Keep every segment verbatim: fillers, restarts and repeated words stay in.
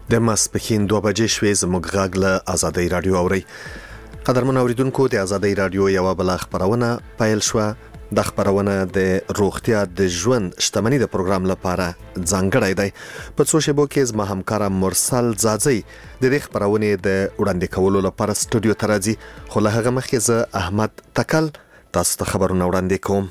د ماسپښین دوه بجې شوې زموږ غږ له آزادۍ رادیو اورئ. قدرمن اوریدونکو، د آزادۍ رادیو یوه بله خپرونه پیل شوه. د خپرونه د روغتیا د ژوند شتمنۍ د پروګرام لپاره ځانګړی دی. په څو شیبو کې زما همکاره مرسل ځاځی د دې خپرونې د وړاندې کولو لپاره سټوډیو ته راځي، خو له هغه مخکې زه احمد تکل تاسو ته خبرونه وړاندې کوم.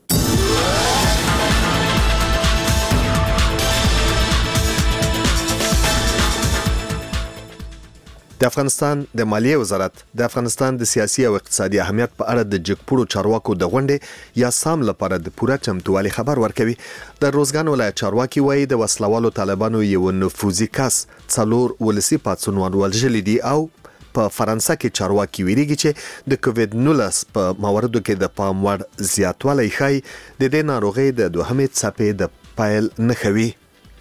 د افغانستان د مالیې وزارت د افغانستان د سیاسي او اقتصادي اهمیت په اړه د جګپوړو چارواکو د غونډې یا سام لپاره د پوره چمتووالي خبر ورکوي. د روزګان ولایت چارواکي وایي د وسلوالو طالبانو یو نفوذي کس څلور ولسي پاڅونوال وژلي دي، او په فرانسه کې چارواکي ویریږي چې د کووید نولس په مواردو کې د پام وړ زیاتوالی ښایي د دې ناروغۍ د دوهمې څپې د پیل نښه وي.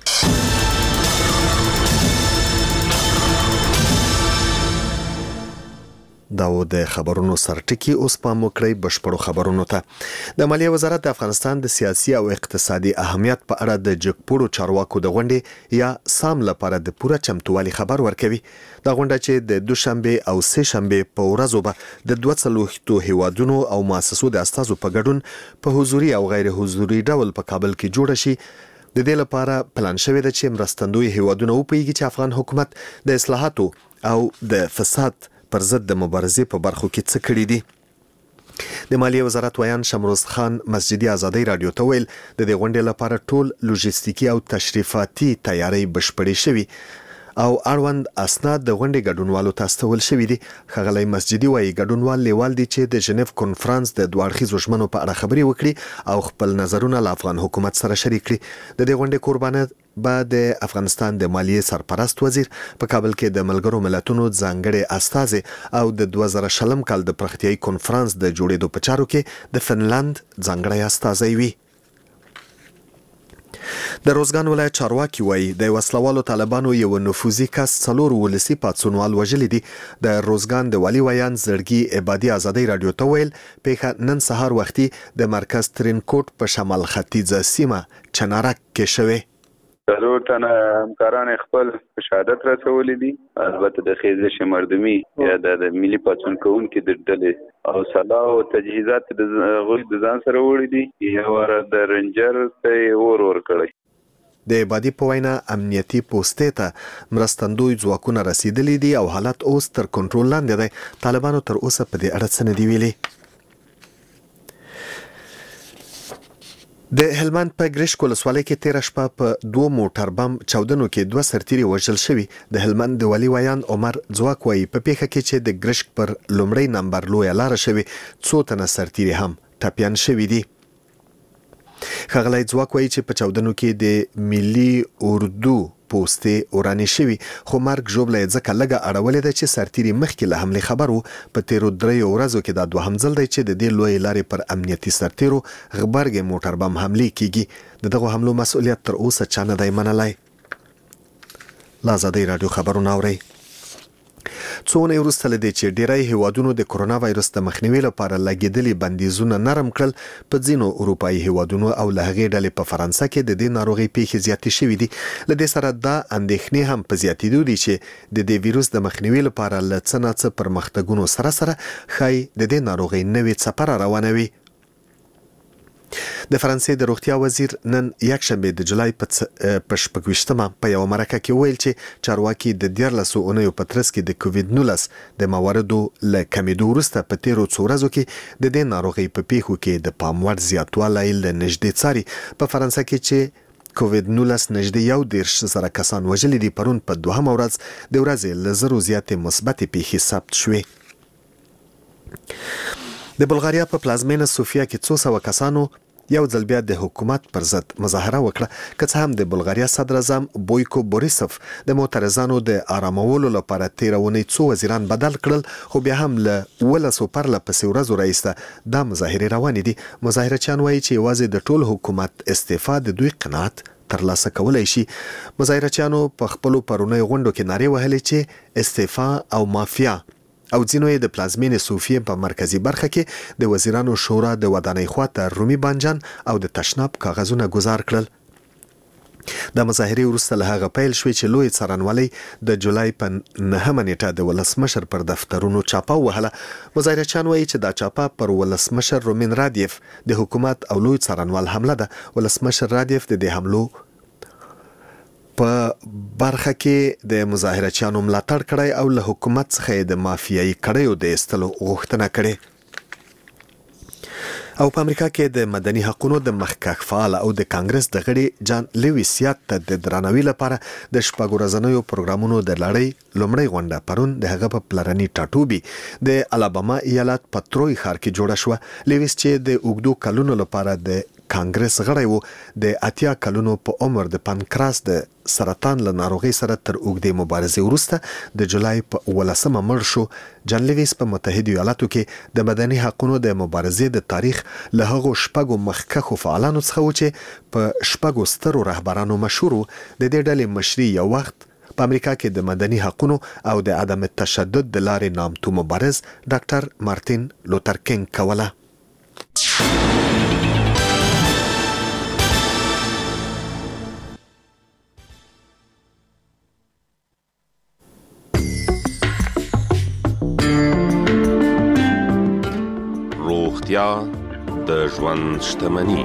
دا و د خبرونو سرټکی. اوس پام وکړئ بشپړو خبرونو ته. د مالیې وزارت د افغانستان د سیاسي او اقتصادي اهمیت په اړه د جګپوړو چارواکو د غونډې یا سام لپاره د پوره چمتووالي خبر ورکوي. دا غونډه چې د دوشنبه او سه شنبه په ورځو به د دوه څلوېښتو هیوادونو او مؤسسو د استازو په ګډون په حضوري او غیر حضوري ډول په کابل کې جوړه شي. د دې لپاره پلان شوی دی چې مرستندوی هیوادونه وپوهیږي چې افغان حکومت د اصلاحاتو او د فساد پر ضد د مبارزې په برخو کې څه کړي دي. د مالیې وزارت ویان شمروز خان مسجدي آزادۍ رادیو ته ویل د دې غونډې لپاره ټول لوجستیکي او تشریفاتي تیاری بشپړې شوي او اړوند اسناد د غونډې ګډونوالو ته استول شوي دي. ښاغلی مسجدي وایي ګډونوال لیوال دي چې د ژنیف کنفرانس د دوه اړخیزو ژمنو په اړه خبرې وکړي او خپل نظرونه له افغان حکومت سره شریک کړي. د دې غونډې قربانه به د افغانستان د مالیې سرپرست وزیر په کابل کې د ملګرو ملتونو ځانګړي استازي او د دوه زره شلم کال د پرختیایي کنفرانس د جوړېدو په چارو کې د فنلند ځانګړی استازی وي. د روزګان ولایت چارواکي وایي د وسلوالو طالبانو یو نفوذي کس څلور ولسي پاڅونوال وژلي دي. د روزګان د والي ویان زړګي عبادي آزادۍ رادیو ته ویل پیښه نن سهار وختي د مرکز ترینکوټ په شمال ختیځه سیمه چنارک کې شوې. ضرور تنه همکاران خپل شهادت رسولي دي، البته د خیزش مردمی یا د ملي پاڅون کوونکو د ډلې او سلاح او تجهیزات د غوښ د ځان سره وړي دي. یو ور د رنجر ته ور ور کړی. د عبادي په وینا امنیتي پوستې ته مرستندوی ځواکونه رسیدلي دي او حالت اوس تر کنټرول لاندې دی. طالبانو تر اوسه په دې اړه څه نه دي ویلي. د هلمند په ګرشک ولسوالۍ کې تېره شپه په دوه موټر بم چاودنو کې دوه سرتیري وژل شوي. د هلمند د والي ویان عمر ځواک وایي په پیښه کې چې د ګرشک پر لومړی نمبر لویه لاره شوې څو تنه سرتیري هم ټپیان شوي دي. ښاغلی ځواک وایي چې په چاودنو کې د ملي اردو پوستې ورانې شوي، خو مرګ ژوبله یې ځکه لږه اړولې ده چې سرتیري مخکې له حملې خبر وو. په تیرو دریو ورځو کې دا دوهم ځل دی چې د دې لویې لارې پر امنیتي سرتیرو غبرګې موټر بم حملې کیږي. د دغو حملو مسؤلیت تر اوسه چا نه دی منلی. له آزادۍ رادیو خبرونه اورئ. څو اونۍ وروسته له دې چې ډیری هیوادونو د کرونا وایرس د مخنیوي لپاره لګېدلي بندیزونه نرم کړل، په ځینو اروپایي هیوادونو او له هغې ډلې په فرانسه کې د دې ناروغۍ پیښې زیاتې شوي دي. له دې سره دا اندېښنې هم په زیاتېدو دي چې د دې ویروس د مخنیوي لپاره له څه نه څه پرمختګونو سره سره ښایي د دې ناروغۍ نوې څپه را روانه وي. د فرانسې د روغتیا وزیر نن یکشنبه د جولای په شپږ ویشتمه په یوه مرکه کې ویل چې چارواکي د دیارلسو اونیو په ترڅ کې د کووید نولس د مواردو له کمیدو وروسته په تیرو څو ورځو کې د دې ناروغۍ په پیښو کې د پام وړ زیاتوالی له نږدې څاري. په فرانسه کې چې کووید نولس نږدې یو دېرش زره کسان وژلي دي، پرون په دوهمه ورځ د ورځې له زرو زیاتې مثبتې پیښې ثبت شوې. د بلغاریا په پلازمینه سوفیا کې څو سوه کسانو یو ځل بیا د حکومت پر ضد مظاهره وکړه، که څه هم د بلغاریا صدر اعظم بویکو بوریسوف د معترضانو د آرامولو لپاره تېره اونۍ څو وزیران بدل کړل، خو بیا هم له ولسو پرله پسې ورځو راهیسته دا مظاهرې روانې دي. مظاهرچیان وایي چې یوازې د ټول حکومت استعفا د دوی قناعت ترلاسه کولای شي. مظاهرچیانو په خپلو پرونیو غونډو کې نارې وهلې چې استعفا او مافیا او ځینو یې د پلازمینې صوفیې په مرکزی برخه کې د وزیرانو شورا د ودانۍ خواته رومي بانجان او د تشناب کاغذونه ګزار کړل. د مظاهرې وروسته له هغه پیل شوې چې لوی څارنوالۍ د جولای په نهمه نیټه د ولسمشر پر دفترونو چاپه ووهله. مظاهرچیان وایي چې دا چاپه پر ولسمشر رومین رادیف د حکومت او لوی څارنوال حمله ده. ولسمشر رادیف د دې حملو په برخه کې د مظاهرچیانو ملاتړ کړی او له حکومت څخه د مافیایي کړیو د ایستلو غوښتنه کړې. او په امریکا کې د مدني حقوقو د مخکښ فعال او د کانګرس د غړي جان لیویس یاد ته د درناوي لپاره د شپږ ورځنیو پروګرامونو د لړۍ لومړۍ غونډه پرون د هغه په پلرني ټاټوبي د الاباما ایالت په تروي ښار کې جوړه شوه. لیویس چې د اوږدو کلونو لپاره د کانګرس غړی وو د اتیا کلونو په عمر د پانکراس د سرطان له ناروغۍ سره تر اوږدې مبارزې وروسته د جولای په ولسمه مړ شو. جان لیویس په متحده ایالاتو کې د مدني حقوقو د مبارزې د تاریخ له هغو شپږو مخکښو فعالانو څخه و چې په شپږو سترو رهبرانو مشهور و. د دې ډلې مشري یو وخت په امریکا کې د مدني حقوقو او د عدم تشدد د لارې نامتو مبارز ډاکټر مارتین لوتر کینګ کوله. روغتیا د ژوند شتمني.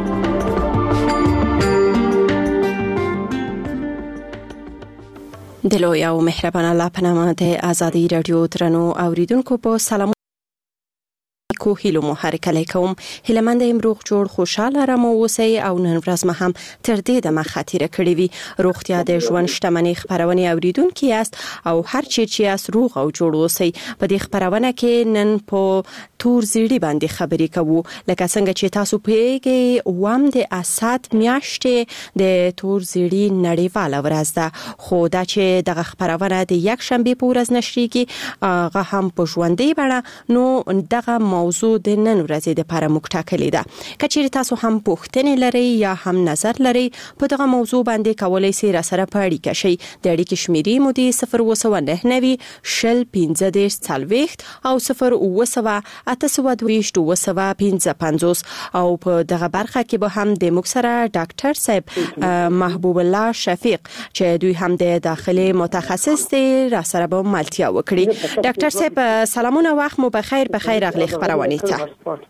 د لوی او مهربان الله په نامه د ازادي رادیو درنو اوریدونکو په سلام کو هیلو مو هرکلی کوم. هیلمند امروغ جوړ خوشاله رمو اوسئ او نن ورځ ما هم تر دې د مخاطره کړی وي. روغتیا د ژوند شتمنۍ خبرونه اوریدونکو یاست او هر چی چې اس روغ او جوړ اوسئ. په دې خبرونه کې نن په تور زیړی باندې خبرې کوو. لکه څنګه چې تاسو پیګي وام د اسات میاشتې د تور زیړی نړیواله ورځ ده، خو دا چې دغه خبرونه د یک شنبه په ورځ نشریږي هغه هم په ژوندۍ بڼه، نو دغه موضوع د نن ورځې د لپاره موږ ټاکلې ده. کچېرې تاسو هم پوښتنې لرئ یا هم نظر لرئ په دغه موضوع باندې کولای شئ را سره په اړیکه شئ. د اړیکې شمیرې مو د صفر اووه سوه نهه نوي شل پنځه دېرش څلوېښت او صفر اووه سوه اته سوه دوه ویشت اووه سوه پنځه پنځوس. او په دغه برخه کې به هم د موږ سره ډاکټر صاحب محبوب الله شفیق چې دوی هم د داخلي متخصص دي را سره به ملتیا وکړي. ډاکټر صاحب سلامونه، وخت مو بخیر. بخیر اغلی خبرونه ته.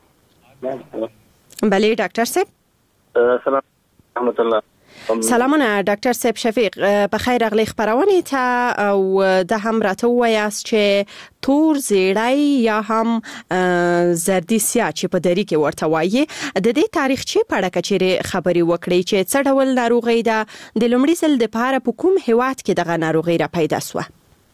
بله ډاکټر صاحب. سلام رحمت الله. سلامونه ډاکټر صاحب شفیق، بخیر اغلی خبرونه ته. او د هم راته وایاست چې تور زیړی یا هم زردی سیاه چې په دری کې ورته وایي، د دې تاریخچې په اړه کچېرې خبرې وکړي چې څه ډول ناروغي ده، د لومړي ځل د پاره په کوم هیواد کې دغه ناروغي را پیدا شوه؟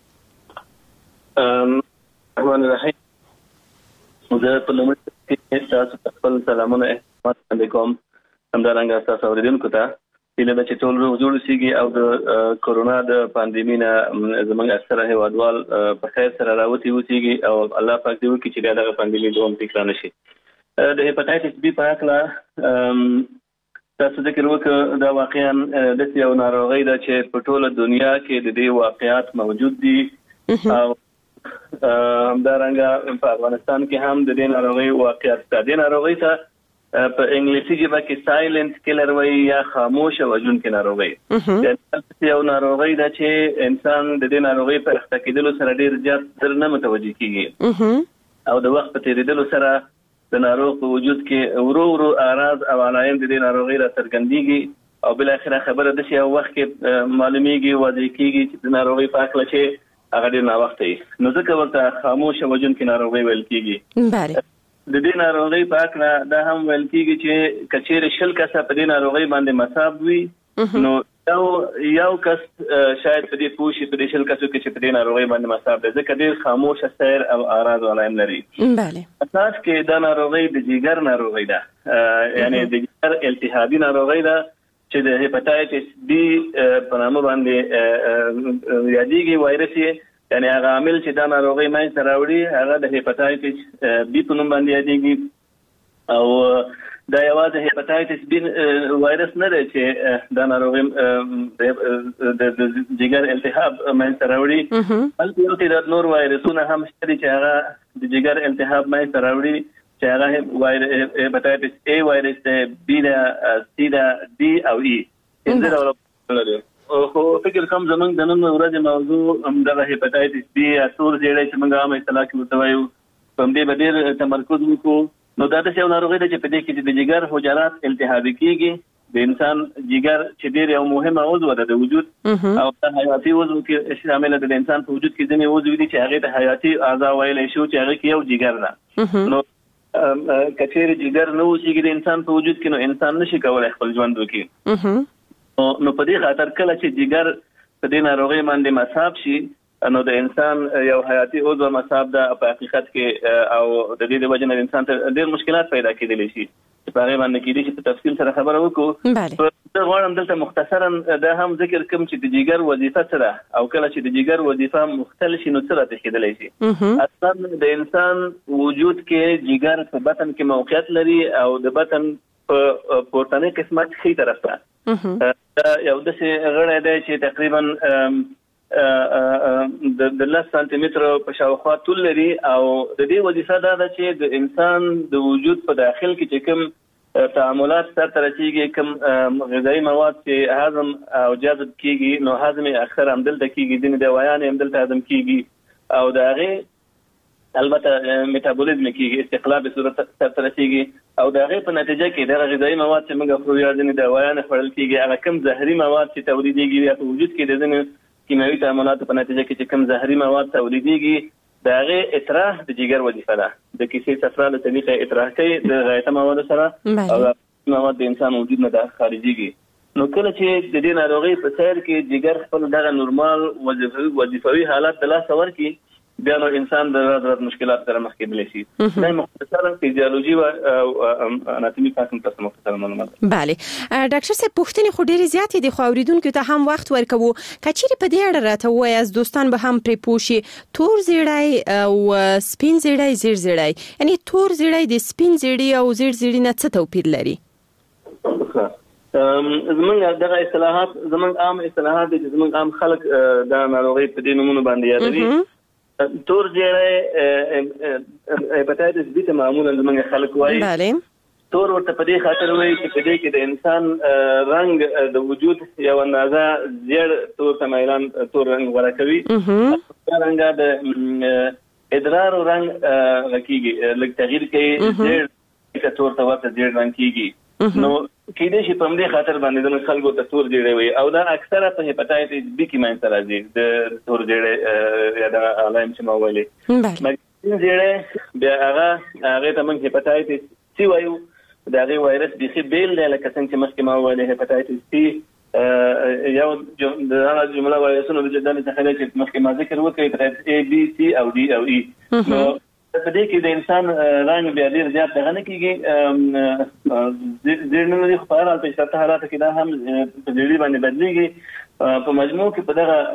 ام الرحمن زه په لومړي کې تاسو ته خپل سلامونه احترامات وړاندې کوم. همدارنګه تاسو اوریدونکو ته هیله ده چې ټول روغ جوړ اوسئ او د کورونا د پاندیمي نه زموږ اکثره هیوادوال په خیر سره راوتي اوسئ او الله پاک دې وکړي چې دغه پاندیمي دوام تکرار نشي. د هپاتایتس بي په اړه تاسو ذکر وکړ، دا واقعا د یو ناروغي ده چې په ټوله دنیا کې د دې واقعیات موجود دي او همدارنګه په افغانستان کې هم د دې ناروغي واقعیت شته. د ناروغي ته په انګلیسي ژبه کې سایلنت کیلر وایي یا خاموش وژونکې ناروغي. یو ناروغي ده چې انسان د دې ناروغي په اخته کېدلو سره ډېر زیات تر نه متوجه کیږي او د وخت په تیریدلو سره د ناروغ په وجود کې ورو ورو اعراض او علایم د دې ناروغي را څرګندېږي او بل اخره خبره د شي وخت کې معلومیږي واضح کیږي چې د ناروغي په اړه چې هغه ډېر ناوخته وي، نو ځکه ورته خاموش وژونکې ناروغي ویل کیږي. بله د دې ناروغي په اړه دا هم ویل کیږي چې کچېرې شل کسه په دې ناروغي باندې مصاب وي، نو یو یو کس شاید په دې پوه شي په دې شل کسو کې چې په دې ناروغي باندې مصاب دی، ځکه ډېر خاموش سیر او اعراض علایم لري. بله اساس کې دا ناروغي د جګر ناروغي ده، یعنی د جګر التهابي ناروغي ده چې د هپاتایتس بي په نامه باندې یادېږي. وایرس یعنی هغه عامل چې دا ناروغي منځته راوړي هغه د هپاتایتس بي په نوم باندې یادېږي او دا یوازې هپاتایتس بي وایرس نه دی چې دا ناروغي د جګر التهاب منځته راوړي، بلکې یو نور وایرسونه هم شته چې هغه د جګر التهاب منځته راوړي چې هغه هپاتایتس اي وایرس دی، بي دا، سي دا، ډي او اي. لري. خو فکر کوم زمونږ د نن ورځې موضوع همدغه هیپاټایټس بي یا تور زیړی چې موږ عامه اصطلاح کې ورته وایو، په همدې به ډېر تمرکز وکړو. نو دا داسې یو ناروغي ده چې په دې کې د جګر حجرات التهابي کېږي. د انسان جګر چې ډېر یو مهمه عضو ده د وجود او د حیاتي عضو کې شامل ده. د انسان په وجود کې ځینې عضو دي چې هغې ته حیاتي اعضا ویلی شو چې هغې کې یو جګر ده. نو که چېرې جګر نه اوسېږي د انسان په وجود کې، نو انسان نشي کولی خپل ژوند وکړي. نو په دې خاطر کله چې جګر په دې ناروغۍ باندې مصاب شي، نو د انسان یو حیاتي عضو مصاب ده په حقیقت کې، او د دې د وجې نه انسان ته ډېر مشکلات پیدا کېدلی شي. چې په هغې باندې کېدای شي په تفصیل سره خبره وکړو. زه غواړم دلته مختصرا دا هم ذکر کوم چې د جګر وظیفه څه ده، او کله چې د جګر وظیفه مختل شي نو څه راته کېدلی شي. اصلا د انسان وجود کې جګر په بطن کې موقعیت لري، او د بطن په پورتنۍ قسمت ښي طرف ته یو داسې غړی دی چې تقریبا د لس سانتي متر په شاوخوا طول لري. او د دې وظیفه دا ده چې د انسان د وجود په داخل کې چې کوم تعاملات سرته رسیږي، کوم غذایي مواد چې هضم او جذب کېږي، نو هضم یې اکثر همدلته کېږي، ځینې دوايان یې همدلته هضم کېږي، او د هغې البته میټابولیزم کېږي، استقلال به صورت سرته رسیږي. او د هغې په نتیجه کې دغه غذایي مواد چې موږ خورو یا ځینې دوايان خوړل کېږي، هغه کوم زهري مواد چې تولیدېږي یا په وجود کې د ځینې کیمیاوي تعاملاتو په نتیجه کې چې کوم زهري مواد تولیدېږي، د هغې اطراح د جګر وظیفه ده. د کیسې صفرا له طریقه اطراح کوي د غایطه موادو سره، او مواد د انسان وجود نه خارجېږي. نو کله چې د دې ناروغۍ په سیر کې جګر خپل دغه نورمال وظیفوي حالت د لاسه ورکړي، بیا نو انسان د راز راز مشکلات سره مخ کېدلی شي. دا مختصرا فیزیولوژي او اناتومي پاکن تاسو مختصرا معلومات. بله ډاکټر صاحب، پوښتنې خو ډېرې زیاتې دي، خو اورېدونکو ته هم وخت ورکوو. که چیرې په دې اړه راته ووایاست، دوستان به هم پرې پوه شي. تور زیړی او سپین زیړی، زیړ زیړی، یعنی تور زیړی د سپین زیړي او زیړ زیړي نه څه توپیر لري؟ زمونږ دغه اصطلاحات زمونږ عام اصطلاحات دي چې زمونږ عام خلک دا ناروغۍ په دې نومونو باندې یادوي. تور زیړی هیپاټایټس بي ته معمولا زمونږ خلک وایي. تور ورته په دې خاطر وایي چې په دې کې د انسان رنګ د وجود یو اندازه زیړ تور ته میلان تور رنګ غوره کوي. دا رنګ د ادرار رنګ غکیږي، لږ تغییر کوي، زیړ تور ته ورته زیړ رنګ کیږي. نو کېدای شي په همدې خاطر باندې د خلکو ته تور زیړی وي، او دا اکثره په هیپاټایټس بي کې منځته راځي، د تور زیړی یا د علائم چې ما ویلي. سپین زیړی بیا هغه هغې ته موږ هیپاټایټس سي وایو. د هغې وایرس بیخي بیل دی، لکه څنګه چې مخکې ما وویلې هیپاټایټس سي یو د هغه جمله وایرسونو د ډلې څخه دی چې مخکې ما ذکر وکړی، هیپاټایټس اي بي سي او ډي او اي. نو په دې کې د انسان رنګ بیا ډېر زیات دغه نه کېږي، زیړ نه لري، خو په هر حال په شرطه حالاتو کې دا هم په زیړي باندې بدلېږي. په مجموع کې په دغه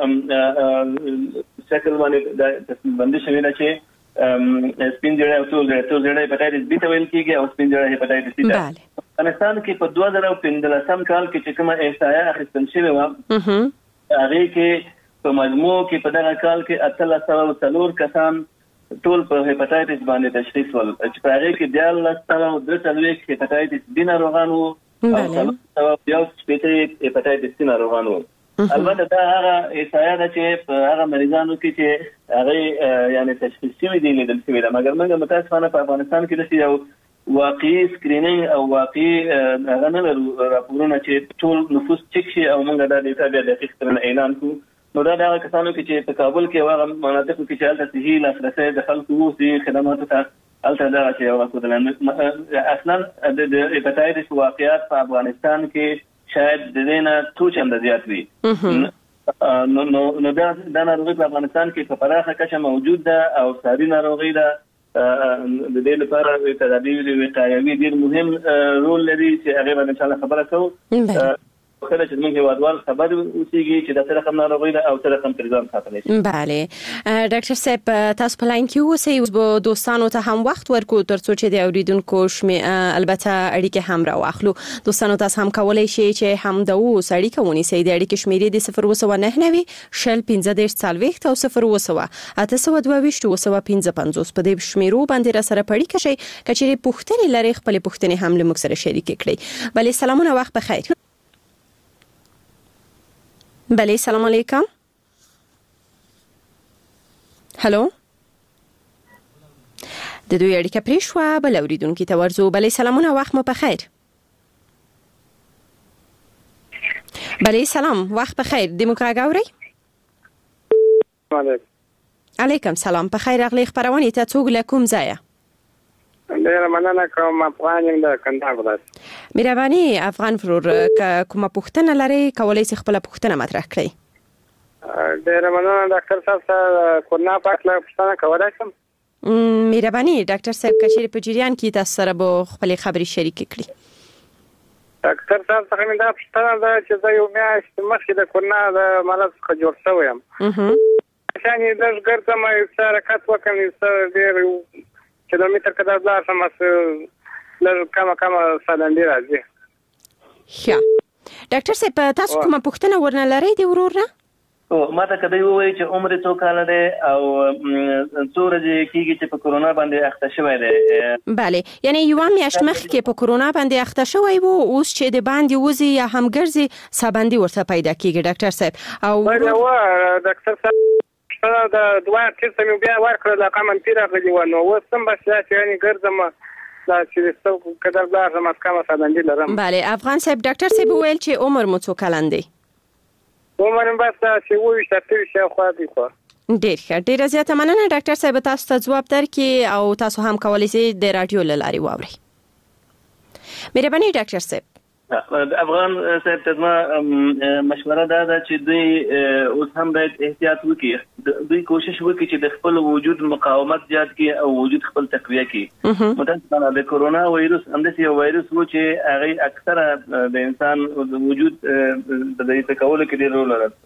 شکل باندې دا تصمیم بندي شوې ده چې سپین زیړی او تور زیړی، تور زیړی هیپاټایټس بي ته ویل کېږي او سپین زیړی هیپاټایټس سي ته. افغانستان کې په دوه زره پنځلسم کال کې چې کومه احصایه اخیستل شوې وه، هغې کې په مجموع کې په دغه کال کې اتلس سوه څلور کسان ټول په هیپاټایټس باندې تشخیص ول، چې په هغې کې دیارلس سوه درې څلوېښت هیپاټایټس بي ناروغان وو او څلور سوه یو شپېته هیپاټایټس سي ناروغان وو. البته دا هغه احصایه ده چې په هغه مریضانو کې چې هغې یعنې تشخیص شوي دي، لیدل شوي ده. مګر موږ متاسفانه په افغانستان کې داسې یو واقعي سکرینینګ او واقعي هغه نه لرو راپورونه چې ټول نفوس چک شي او موږ دا ډیټا بیا دقیق سره اعلان کړو. نو دا د هغه کسانو کې چې په کابل کې هغه مناطقو کې چې هلته صحي لاسرسی د خلکو اوسي خدماتو ته، هلته دغه چې هغه ښودلی. اصلا د هیپاټایټس واقعیات په افغانستان کې شاید د دې نه څو چنده زیات وي. نو دا ناروغي په افغانستان کې په پراخه کچه موجود ده او ساري ناروغي ده. د دې لپاره تدابیر وقایوي ډېر مهم رول لري چې هغې باندې انشاءالله خبره کوو. کله چې موږ هیوادوال خبر اوسېږي چې دا څه رقم ناروغي ده او څه رقم پرې ځان ساتلی شي. بله ډاکټر صاحب، تاسو په لاین کې اوسئ، اوس به دوستانو ته هم وخت ورکړو تر څو چې د اورېدونکو البته اړیکې هم راواخلو. دوستانو تاسو هم کولی شئ چې همدا اوس اړیکه ونیسئ. د اړیکې شمېرې د صفر اوه سوه نهه نوي شل پنځه دېرش څلوېښت او صفر اوه سوه اته سوه دوه ویشت اوه سوه پنځه پنځوس. په دې شمېرو باندې راسره په اړیکه شئ. که چیرې پوښتنې لرئ، خپلې پوښتنې هم له موږ سره شریکې کړئ. بلې سلامونه، وخت بخیر. بله سلام علیکم. هلو د دوی اړیکه پرې شوه. بل اوریدونکي ته ورځو. بله سلامونه، وخت مو بخیر. بله سلام، وخت بخیر. د موږ غږ اورئ؟ علیکم سلام. په خیر راغلی. خپرونې ته څوک له کوم ځایه؟ ډیره مننه کوم. افغان یم د کندهار ولایت. مهرباني افغان فرور، که کومه پوښتنه لرئ کولای شئ خپله پوښتنه مطرح کړئ. ډیره مننه ډاکټر صاحب سره کورونا په اړه پوښتنه کولی شم؟ مهرباني ډاکټر صاحب که چیرې په جریان کې تاسو سره به خپلې خبرې شریکې کړي. ډاکټر صاحب څخه مې دا پوښتنه ده چې زه یو میاشت مخکې د کورونا د مرض څخه جوړ شوی یم. شان یې لږ ګرځم، یو څه حرکت وکړم، یو څه ډېر کیلومتر که در لاړ شم، لږ کمه کمه سالنډي راځي. ښه ډاکټر صاحب تاسو کومه پوښتنه ورنه لرئ د ورور نه؟ ما ته کدی وایي چې عمر څو کاله دی او څو ورځې کېږي چې په کورونا باندې اخته شوی دی؟ بله، یعنی یوه میاشت مخکې په کورونا باندې اخته شوی و، اوس چې د باندې وځي یا هم ګرځي سابندي ورته پیدا کېږي ډاکټر صاحب. او بله و ډاکټر صاحب د دوه ټیسټ مې بیا ورکړل، هغه منفي راغلي و، نو اوس هم بس دا چې یعنې ګرځم دا چې که در لاړ شم کمه سالنډي لرم. بله افغان صاحب، ډاکټر صاحب وویل چې عمر مو څو کلن دی؟ عمر مې بس چې اوویشت اتهویشت شاوخوا دی. خوا ډېر ښه، ډېره زیاته مننه. ډاکټر صاحب تاسو ته ځواب درکړي او تاسو هم کولی شئ د راډیو له لارې واورئ. مهرباني ډاکټر صاحب. افغان صاحب ته زما مشوره دا ده چې دوی اوس هم باید احتیاط وکړي. دوی کوشش وکړي چې د خپل وجود مقاومت زیات کړي او وجود خپل تقویه کړي. متاسفانه د کورونا وایروس همداسې یو وایروس و چې هغې اکثره د انسان وجود د دې کولو کې ډېر رول لري.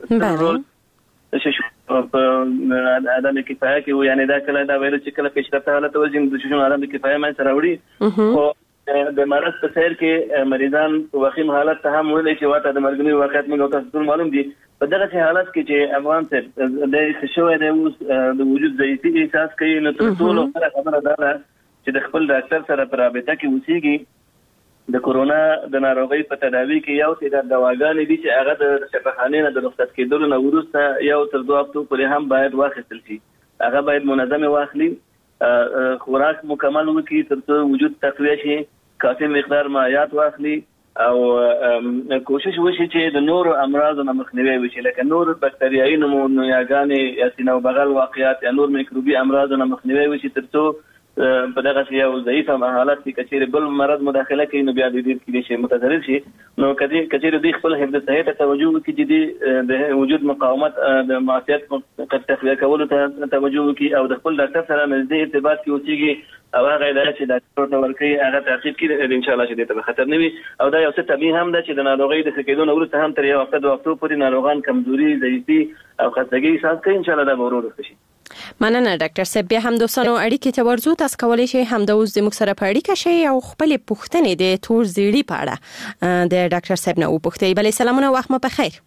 په عدم کفایه کې و، یعنې دا کله دا وایروس چې کله پیشرفته حالت ته ورځي د ششون عدم کفایه منځته راوړي. د مرض په سیر کې مریضان په وخیم حالت ته هم ویلی چې واته د مرګني واقعیت موږ تاسو ټول معلوم دي. په دغه حالت کې چې افغان صاحب د شوی دی اوس د وجود ضعیفي احساس کوي، نو تر ټولو غوره خبره دا ده چې د خپل ډاکټر سره په رابطه کې اوسېږي. د کورونا د ناروغۍ په تداوي کې یو تعداد دواګانې دي چې هغه د شفاخانې نه د رخصت کېدلو نه وروسته یو تر دوه هفتو پورې هم باید واخیستل شي. هغه باید منظمې واخلي، خوراک مکمل وکړي تر څو وجود تقویه شي، کافي مقدار مایعات واخلي او کوشش وشي چې د نورو امراضو نه مخنیوی وشي، لکه نور بکتریایي نمونیاګانې یا سینه او بغل واقعیات یا نور میکروبي امراضو نه مخنیوی وشي، تر څو په دغه یو ضعیفه حالت کې کچېرې بل مرض مداخله کوي نو بیا د دې کې شي متضرر شي. نو کچېرې دوی خپل حفظ صحت ته توجه وکړي چې د وجود مقاومت د معافیت تقویه کولو ته توجه وکړي او د خپل ډاکټر سره نږدې ارتباط کې اوسېږي او هغه اداره چې ډاکټر ته ورکوي هغه تعقیب کړي ان شاء الله چې دې ته خطر نه وي. او دا یو څه طبیعي هم ده چې د ناروغۍ د ښه کېدو نه وروسته هم تر یو هفته دوه هفتو پورې ناروغان کمزوري، ضعیفي او خستګي احساس کوي. ان شاء الله دا به ورو ورو شي. مننه ډاکټر صاحب. بیا هم دوستانو اړیکې ته ورځو. تاسو کولی شئ همدا اوس زموږ سره په اړیکه شئ او خپلې پوښتنې د تور زیړي په اړه د ډاکټر صاحب نه وپوښتئ. بلې سلامونه، وخت مو په خیر.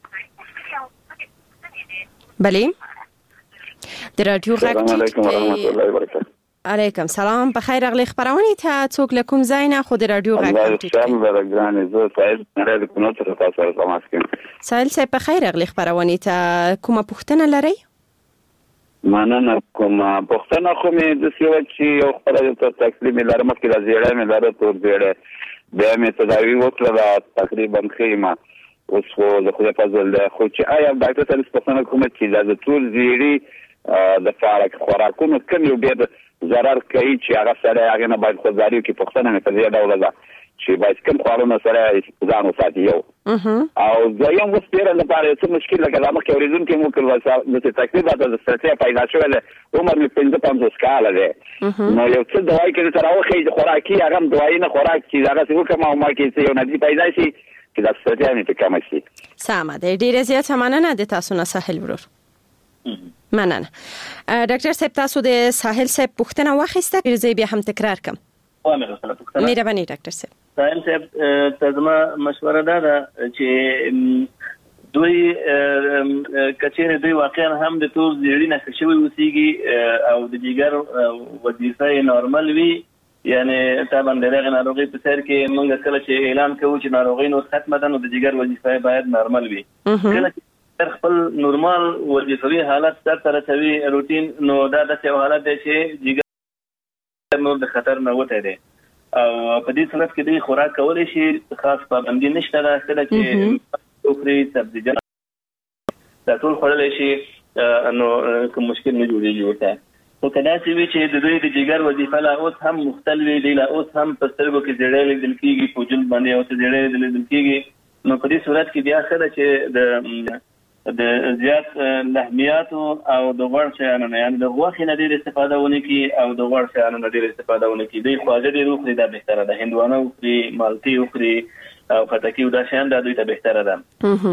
بلې د راډیو غږ ټیټ. علیکم سلام، په خیر راغلی. خپرونې ته څوک له کوم ځای نه؟ خو د راډیو غږ ټیټ. سایل صاحب په خیر راغلی. خپرونې ته کومه پوښتنه لرئ؟ مننه کوم. پوښتنه خو مې داسې وه چې یو خپله تکلیف مې لرم، مخکې د زیړی مې لره تور زیړی، بیا مې تداوي وکړله تقریبا ښه یم اوس، خو د خدای فضل دی. خو چې آیا ډاکټر صاحب پوښتنه کومه چې دا د تور زیړي د پاره خوراکونو کوم یو ډېر ضرر کوي چې هغه سړی هغې نه باید خودداري وکړي؟ پوښتنه مې په دې ډوله ده چې باید کوم خواړونه سره ځان وساتي یو. او دویم اوس ډېره لپاره یو څه مشکل لکه دا مخکې اورېدونکي مو وکړل داسې تکلیف راته د سرطان پیدا شوی دی، عمر مې پنځه پنځوس کاله دی. نو یو څه دوایي کې درته راوښیي خوراکي هغه هم دوایي نه خوراک چې هغسې وکړم او ما کې څه یو نتیجه پیدا شي چې دا سرطان مې پرې کمه شي. سمه ده، ډېره زیاته مننه د تاسو نه ساحل ورور. مننه ډاکټر صاحب. تاسو د ساحل صاحب پوښتنه واخیسته، زه بیا هم تکرار کړم. مهرباني ډاکټر صاحب. ساحل صاحب ته زما مشوره دا ده چې دوی کچېرې دوی واقعا هم د تور زیړي نه ښه شوي اوسېږي او د جګر وظیفه یې نارمل وي یعنی طبعا د دغه ناروغي په سر کې موږ کله چې اعلان کوو چې ناروغي نو ختمه ده نو د جګر وظیفه باید نارمل وي. کله چې خپل نورمال وظیفوي حالت سره رسوي روټین نو دا د څه حالت دی چې جګر نو د خطر نه وته دی او په دې صورت کې د خوراک کولای شي خاص پابندي نشته دا کله چې اوخري سبزیجات دا ټول خورلای شي نو کوم مشکل نه جوړیږي ورته. خو کدا چې وی چې د دوی د جګر وظیفه لا اوس هم مختلفه دی لا اوس هم په سترګو کې جوړې لیدل کېږي په جون باندې او څه جوړې لیدل کېږي نو په دې صورت کې بیا خله چې د د زیات لحمیات او د غوړ شیانو نه یعنی د غوښې نه ډېر استفاده ونه کی او د غوړ شیانو نه ډېر استفاده ونه کی. دوی خواږه ډېر وخوري دا بهتره ده، هندوانه وخوري، مالټې وخوري او خټکي او دا شیان دا دوی ته بهتره ده.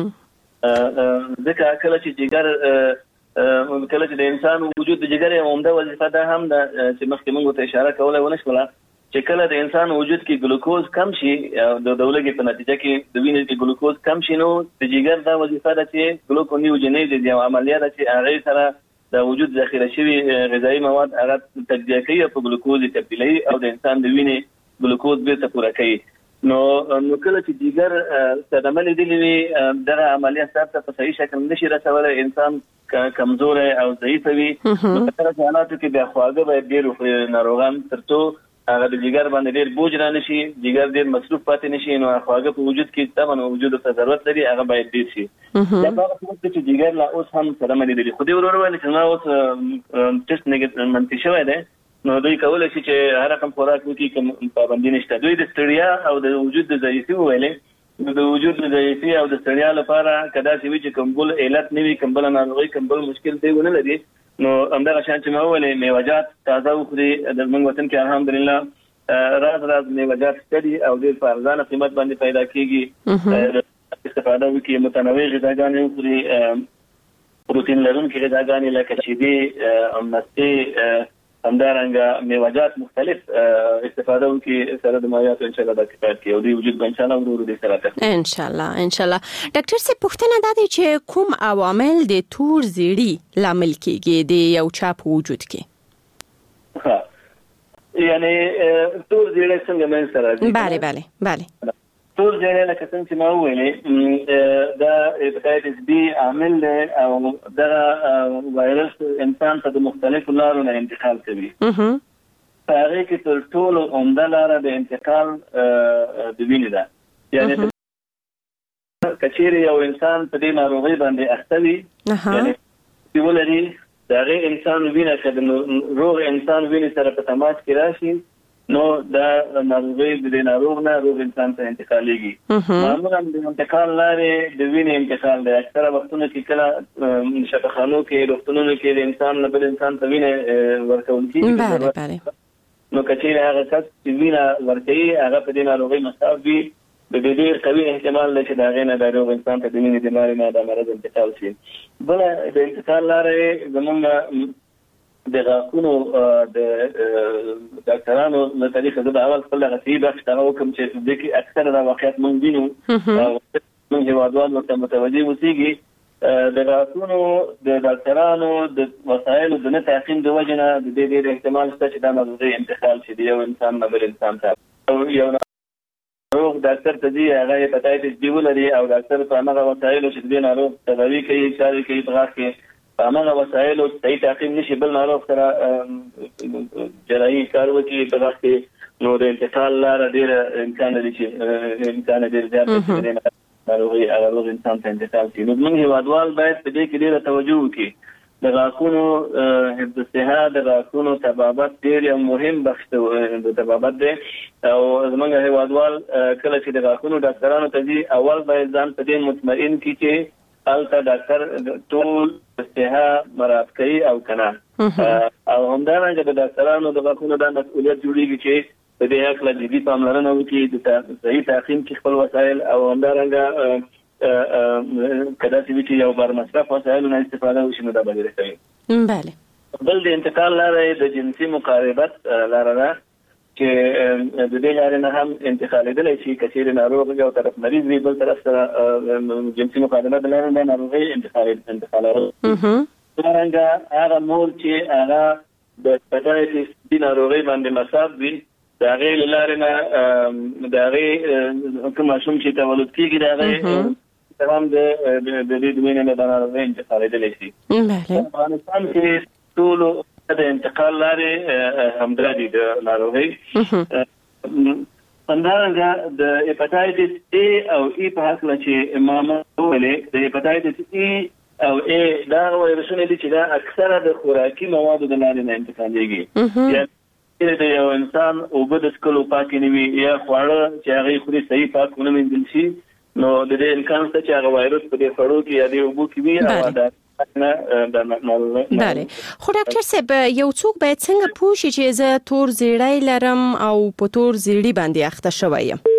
ځکه کله چې جګر کله چې د انسان وجود د جګر یو عمده وظیفه ده هم ده چې مخکې موږ ته اشاره کوله ونه شوله چې کله د انسان وجود کې ګلوکوز کم شي د دولګي په نتیجه کې د وینې کې ګلوکوز کم شي نو د جګر دا وظیفه ده چې ګلوکونیوجنیز یو عملیه ده چې هغه سره د وجود ذخیره شوی غذایی مواد هغه تجزیه کوي په ګلوکوز تبدیلوي او د انسان د وینې ګلوکوز بیرته پوره کوي. نو نو کله چې جګر صدمه لیدلې وي دغه عملیه سره په صحیح شکل نشي رسولی، انسان کمزور او ضعیف وي نو په هغه حالاتو کې بیا خواږه باید ډېر وخوري ناروغان ترڅو هغه د جګر باندې ډېر بوج را نشي، جګر ډېر مصروف پاتې نشي نو خواږه په وجود کې طبعا وجود ته ضرورت لري هغه باید ډېر شي. دا هغه څه چې جګر لا اوس هم صدمه لیدلې خو دې ورور ویل چې ما اوس ټیسټ نیگیټیو منفي شوی دی نو دوی کولای شي چې هر رقم خوراک وکړي کوم پابندي نشته. دوی د ستړیا او د وجود د ضعیفي ویلې نو د وجود د ضعیفي او د ستړیا لپاره کدا چې وی چې کوم بل علت نه وي کوم بل ناروغي کوم بل مشکل دی ونه لري نو همدغه شان چې ما ویلې میوه‌جات تازه وخوري. د موږ وطن کې الحمدلله راز راز میوه‌جات ستړي او ډېر په ارزانه قیمت باندې پیدا کېږي. استفاده وکړي متنوع غذاګانې وخوري، پروتین لرونکي غذاګانې لکه شیدې او مستې همدارنګه میوه‌جات مختلف استفاده وکړي سره د مایعاتو ان شاء الله د کفایت کې او د وجود ان شاء الله ورو ورو د سره ان شاء الله ان شاء الله. ډاکټر سي پوښتنه ده چې کوم عوامل د تور زیړی لامل کېږي د یو چا په وجود کې؟ ها یعنی تور زیړی څنګه مې سره؟ bale bale bale تور زیړی لکه څنګه چې ما ویلې دا ابتدایي نسبي عامل دی او دا وایرس انسان ته د مختلفو لارو نه انتقال کوي. په هغه کې تر ټولو عمده لاره د انتقال د وینې ده. یعنی کچېرې یو انسان په دې ناروغۍ باندې اخته وي یعنی ولري د هغې انسان وینه که د روغ انسان وینې سره په تماس کې راشي نو دا ناروغي د ناروغ نه روغ انسان ته انتقالېږي. معمولا د انتقال لارې د وینې انتقال دی. اکثره وختونه کې کله شفاخانو کې روغتونونو کې د انسان نه بل انسان ته وینه ورکول کېږي نو که چېرې هغه کس چې وینه ورکوي هغه په دې ناروغۍ مصاب وي د دې ډېر قوي احتمال دی چې د هغې نه د روغ انسان ته د وینې د لارې نه دا مرض انتقال شي. بله د انتقال لارې زمونږ د غاښونو د ډاکټرانو له طریقه زه د اول خپل دغه صحي بخش دغه وکړم چې په دې کې اکثره دا واقعیت موږ وینو موږ هېوادوال ورته متوجه اوسېږي. د غاښونو د ډاکټرانو د وسایلو د نه تعقیم د وجې نه د دې ډېر احتمال شته چې دا ناروغي انتقال شي د یو انسان نه بل انسان ته. یو ناروغ ډاکټر ته ځي هغه هیپاټایټس بي ولري او ډاکټر په هماغه وسایلو چې د دې ناروغ تداوي کوي چارې کوي په غاښ کې په هماغه وسایلو صحیح تعقیم نشي بل ناروغ سره جراحي کار وکړي په غاښ کې نو د انتقال لاره ډېره امکان لري چې امکان ډېر زیات دی چې ناروغي هغه روغ انسان ته انتقال شي. نو زموږ هېوادوال باید په دې کې ډېره توجه وکړي. د غاښونو حفظ الصحه د غاښونو طبابت ډېر یو مهم بخش د طبابت دی او زموږ هېوادوال کله چې د غاښونو ډاکټرانو ته ځي اول باید ځان په دې مطمئن کړي چې هلته ډاکټر ټول صحه مراعات کوي او که نه او همدارنګه د ډاکټرانو د غاښونو دا مسؤلیت جوړېږي چې په دې هکله جدي پاملرنه وکړي د صحیح تعقیم کې خپل وسایل او همدارنګه که داسې وي چې یو بر مصرف وسایلو نه استفاده وشي نو دا به ډېره کوي. بله بل د انتقال لاره د جنسي مقاربت لاره ده چې د دې لارې نه هم انتقالېدلی شي. که چېرې ناروغ یو طرف مریض وي بل طرف سره جنسي مقاربت د لارې نه ناروغۍ انتقالول. همدارنګه هغه مور چې هغه د هیپاټایټس بي ناروغۍ باندې مصاب وي دا غي لاره نه دا غي کوم شوم چې تولد کیږي دا غي تمام د د دې دوینه نه دا نه انتقالېدل شي. بله. افغانستان کې ټول د انتقال لارې همدردي د ناروغي څنګه د هپاتایټس A او E په حق چې امام ولې د هپاتایټس E او A دا وایرسونه دي چې دا اکثره د خوراکي موادو د لارې نه انتقالېږي. یعنی د یو انسان اوبه د څښلو پاکې نه وي یا خواړه چې هغه خوري صحیح پاک ونه مینځل شي نو د دې امکان شته چې هغه وایرس په دې خواړو کې یا د اوبو کې وي او دا بله. خو ډاکټر صاحب یو څوک باید څنګه پوه شي چې زه تور زیړی لرم او په تور زیړي باندې اخته شوی یم؟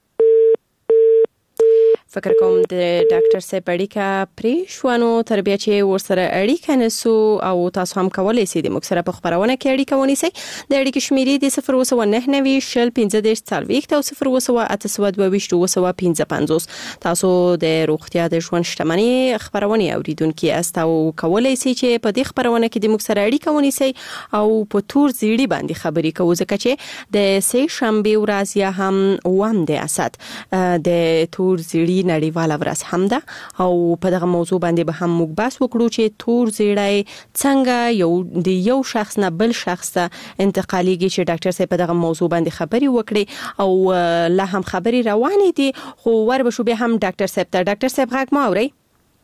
فکر کوم د ډاکټر صاحب اړیکه پرې شو نو تر بیا چې ورسره اړیکه نسو او تاسو هم کولای شئ د موږ سره په خبرونه کې اړیکه ونیسئ. د اړیکې شمیرې د صفر اووه نهه نوي شل پنځه دېرش څلوېښت او صفر اووه اته سوه دوه ویشت اووه سوه پنځه پنځوس. تاسو د روغتیا د ژوند شتمنۍ خبرونه اوریدونکي است او کولای شئ چې په دې خبرونه کې د موږ سره اړیکه ونیسئ او په تور زیړي باندې خبرې کوو ځکه چې د سه شنبه ورځ یا هم اووم د اسات د تور زیړي نړیواله ورځ هم ده او په دغه موضوع باندې به هم موږ بحث وکړو چې تور زیړی څنګه یو د یو شخص نه بل شخص ته انتقالېږي چې ډاکټر صاحب په دغه موضوع باندې خبرې وکړي او لا هم خبرې روانې دي خو ور به شو به هم ډاکټر صاحب ته. ډاکټر صاحب غږ ما اورئ؟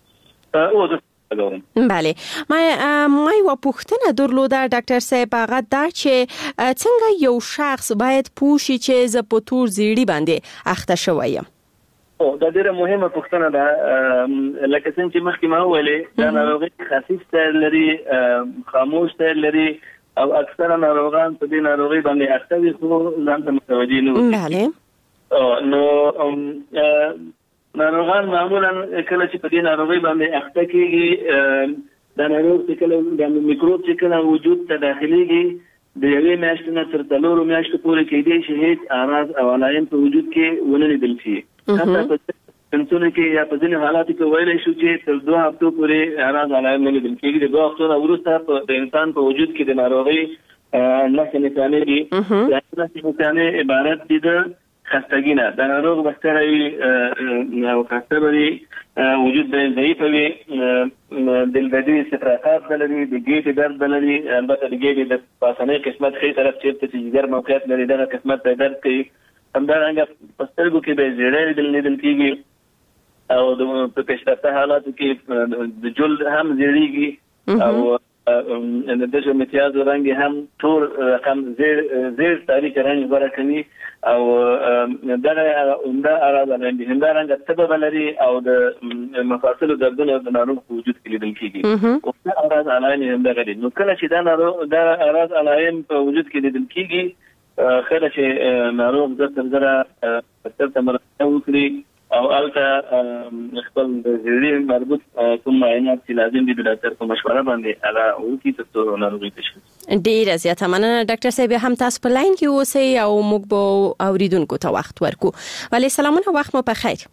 بله. ما ما یو پوښتنه درلوده ډاکټر صاحب هغه دا چې څنګه یو شخص باید پوه شي چې زه په تور زیړي باندې اخته شوی یم؟ او دا ډیره مهمه پوښتنه ده. لکه څنګه چې مخکې ما وویلې دا ناروغي خفیف سیر لري خاموش سیر لري او اکثره ناروغان په دې ناروغي باندې اخته وي خو ځان ته متوجه نه وي. بله. نو ناروغان معمولا کله چې په دې ناروغي باندې اخته کېږي دا ناروغ چې کله د میکروب چې کله وجود ته داخليږي د یوې میاشتې نه تر څلورو میاشتو پورې کېدای شي هیڅ اعراض او علایم په وجود کې ونه لیدل شي. حتی په څنګه کې یا په ځینې حالاتو کې ویلی شو چې تر دوه هفتو پورې اعراض علایم نه لیدل کېږي. د دوه هفتو نه وروسته د انسان په وجود کې د ناروغۍ نښې نښانې دي. دا نښې نښانې عبارت دي د خستګي نه. د ناروغ بستره وي او خسته به وي وجود به ضعیفه وي دلبدي استفراقات به لري د ګېټې درد به لري البته د ګېټې د پاسنۍ قسمت ښي طرف چېرته چې جګر موقعیت لري دغه قسمت به درد کوي. همدارنګه په سترګو کې به زیړی لیدل کېږي او په پیشرفته حالاتو کې د جلد هم زیړېږي او د دغه امتیاز رنګ هم تور رقم زیر زیر تاریخ رنګ غوړه کوي او دغه عمده اراده باندې همدارنګه سبب لري او د مفاصل دردونه د ناروغ په وجود کې لیدل کېږي او دا اراده علایم همدغه دي. نو کله چې دا ناروغ دا اراده علایم په وجود کې لیدل کېږي خله چې ناروغ د تر زره ستر مرسته وکړي او البته خپل د زیړي مربوط کوم معاینات چې لازم دي د ډاکټر په مشوره باندې هغه وکړي ترڅو ناروغي تشخیص. ډیره زیاته مننه ډاکټر صاحب. هم تاسو په لاین کې اوسئ او موږ به اوریدونکو ته وخت ورکو. ولی سلامونه وخت مو په خیر.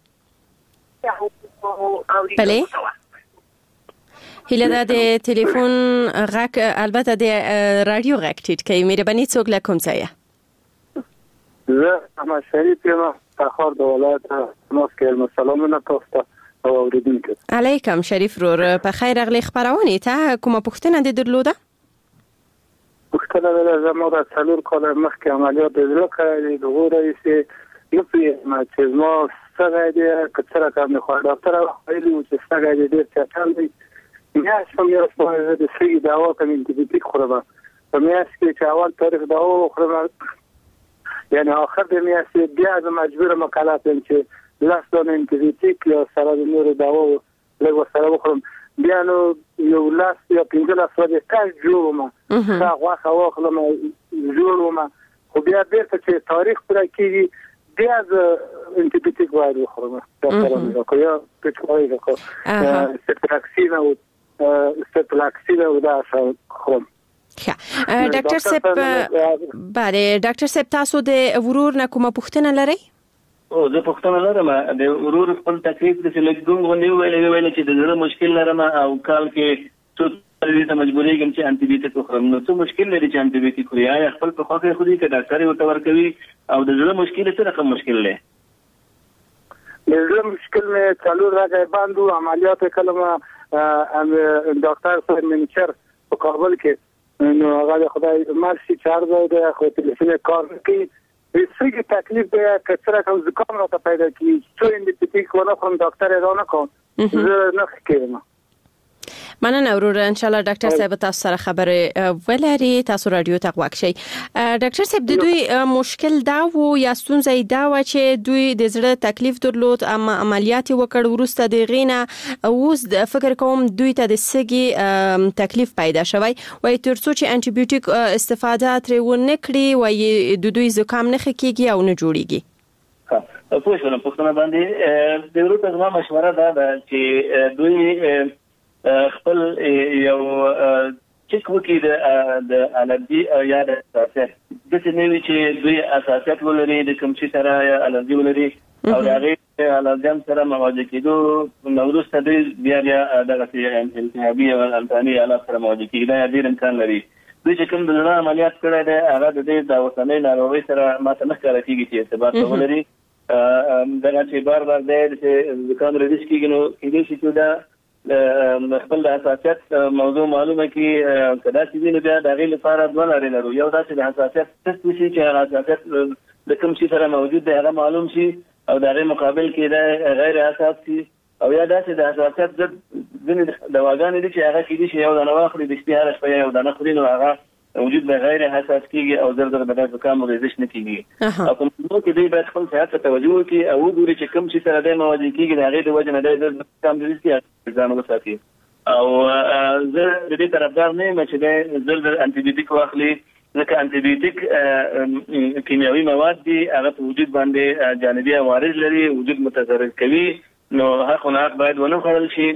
بله. هیله ده د تلیفون غږ البته د رادیو غږ ټیټ کړئ. مهرباني څوک له کوم ځایه؟ زه احمد شریف یم تخار د ولایت ناس کې سلامونه تاسو ته او اوریدونکو. علیکم شریف رور په خیر اغلی خبرونه ته کومه پوښتنه د درلوده؟ پوښتنه ده زموږ د څلور کال مخکې عملیات د زړه کړی د غوړ رئیس یو په چې ما څنګه دې کثره کوم خو ډاکټر ویلي چې څنګه دې ډېر چټل دی. میاش په یو څه د سړي دوا کوم انټي خورم په میاش کې چې اول تاریخ دوا خورم یعنی آخر د میاشتې بیا د مجبور مکلف یم چې لاس دانه انټي یا سره د نور دوا لږ سره وخورم بیا نو یو لاس یا پنځه لاس ورځې کاش جوړم دا غوښه واخلم جوړم خو بیا بیرته چې تاریخ پوره کېږي بیا د انټي باید وخورم ډاکټر یا پېچکاري وکړم سټراکسین او سټراکسین او دا خورم. ډاکټر صاحب بله ډاکټر صاحب تاسو د ورور نه کومه پوښتنه لرئ؟ او زه پوښتنه لرم د ورور خپل تکلیف د لګون غونډې ویلې ویلې چې د زړه مشکل لرم او کال کې څو دې ته مجبورېږم چې انټي بیوټیک وخورم. نو څه مشکل لري چې انټي بیوټیک خوري؟ آیا خپل په خوا کې خوري که ډاکټر یې ورته ورکوي؟ او د زړه مشکل څه رقم مشکل دی؟ د زړه مشکل مې څلور راځي باندې عملیات کلمه ډاکټر صاحب منچر په کابل کې نو هغه خدای مرسي چار دی خو تلیفون کار کوي. هیڅ تکلیف دی که څه رقم زکام راته پیدا کیږي څو انټي بیوټیک ونه خورم ډاکټر یې رانه کوم زه نه ښه مننه ورور. ان شاء الله ډاکټر صاحب تاسو سره خبره ولري. تاسو رادیو ته غوږ شئ. ډاکټر صاحب د دوی مشکل دا و یا ستونزه دا و چې دوی د زړه تکلیف درلود اما عملیات وکړ وروسته د غینه اوس د فکر کوم دوی ته د سګي تکلیف پیدا شوی وای ترڅو چې انټي بیوټیک استفاده ترې ونه کړي وای د دوی زکام نه خکېږي او نه جوړیږي. ها په څه نه پښتنه باندې د ورته زما مشوره دا ده چې دوی خپل یو چک وکړي د الرجي یا د حساسیت د څه نه وی چې دوی حساسیت ولري د کوم شي سره یا الرجي ولري او د هغې الرجم سره مواجه کېدو نو وروسته دوی بیا بیا دغسې التهابي او التهابي حالات سره مواجه کېږي. دا ډېر امکان لري. دوی چې کوم د زړه عملیات کړی دی هغه د دې د اوسنۍ ناروغۍ سره ماته نه ښکاره کېږي چې ارتباط ولري. دغه چې بار بار دی چې زکام رژیس کېږي نو کېدای شي چې دا خپل د حساسیت موضوع معلومه کی کدا چې ویني بیا د غیر لپاره دوه لري لرو. یو دا چې د حساسیت څه شي چې حساسیت د کوم شي سره موجود دی هغه معلوم شي او د غیر مقابل کې د غیر حساس شي او یا دا چې د حساسیت د ځینې دواګانې دي چې هغه کېدي شي یو دانه واخلي د شپې هره شپه یو دانه خوري نو هغه وجود د غیر حساس کېږي او زر زر د زکام او رژیس نه کېږي. او کوم نو کې دوی باید خپل صحت ته توجه وکړي او وګوري چې کوم شي سره د مواجه کېږي د هغې د وجې نه د زکام رژیس کې ځان وساتي. او زه د دې طرفدار نه یم چې دی زر زر انټي بیوټیک واخلي ځکه انټي بیوټیک کیمیاوي مواد دي هغه په وجود باندې جانبي عوارض لري وجود متضرر کوي نو حق نه حق باید ونه خوړل شي.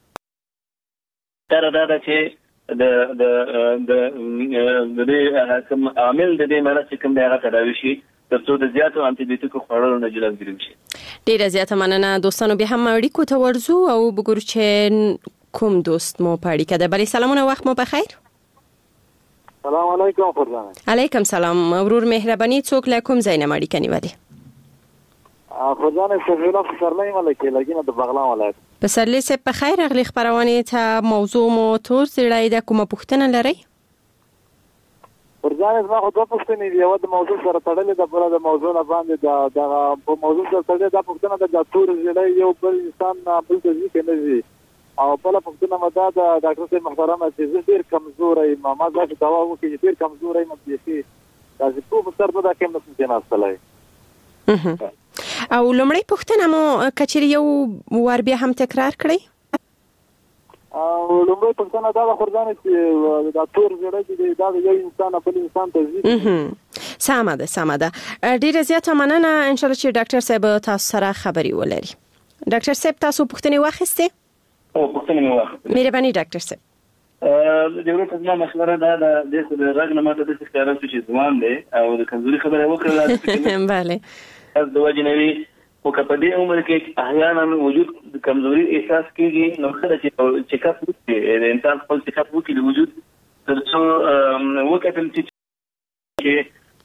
تر دا ده چې د د د د دې کوم عامل د دې مرض چې کوم دی هغه تداوي شي ترڅو د زیاتو انټي بیوټیکو خوړلو نه جلوګیري وشي. ډیره زیاته مننه دوستانو. بیا هم اړیکو ته ورځو او وګورو چې کوم دوست مو په اړیکه ده. بلې سلامونه وخت مو بخیر. سلام علیکم فرزانه. علیکم سلام ورور مهرباني. څوک له کوم ځای نه اړیکه نیولې؟ فرزانه سفیرا پسرلی ملکه لګینه د بغلان ولایت. پسرلی صاحب په خیر اغلی خبرونه ته موضوع مو تور زړای د کومه پوښتنه لري؟ فرزانه زما خو دوه پوښتنې دي. یو د موضوع سره تړلې ده بله د موضوع نه باندې د دغه په موضوع سره تړلې دا پوښتنه ده د تور زړی یو بل انسان بل ته ځي که نه ځي او بله پوښتنه مې دا ده ډاکټر صاحب محترمه چې زه ډېر کمزوری یم ما داسې دوا وکړي چې ډېر کمزوری یم بیخي داسې ټول سر به دا کې هم نشم کېناستلی. او لومړی پوښتنه مو کچېرې یو ور بیا هم تکرار کړئ؟ او لومړی پوښتنه دا ده خورځانه چې دا تور زړی چې دی دا د یو انسان بل انسان ته ځي. سمه ده سمه ده. ډېره زیاته مننه. انشاءالله چې ډاکټر صاحب تاسو سره خبرې ولري. ډاکټر صاحب تاسو پوښتنې واخیستې؟ او پوښتنې مې واخیستې. مهرباني ډاکټر صاحب. د ورته زما مشوره دا ده د غږ نه ماته داسې ښکاره شو چې ځوان دی او د کمزوري خبره وکړله بله د وجې نه وي خو که په دې عمر کې احیانا وجود د کمزوري احساس کېږي نو ښه ده چې چیکاپ وکړي د انسان خپل چیکاپ وکړي د وجود تر څو وکتل چې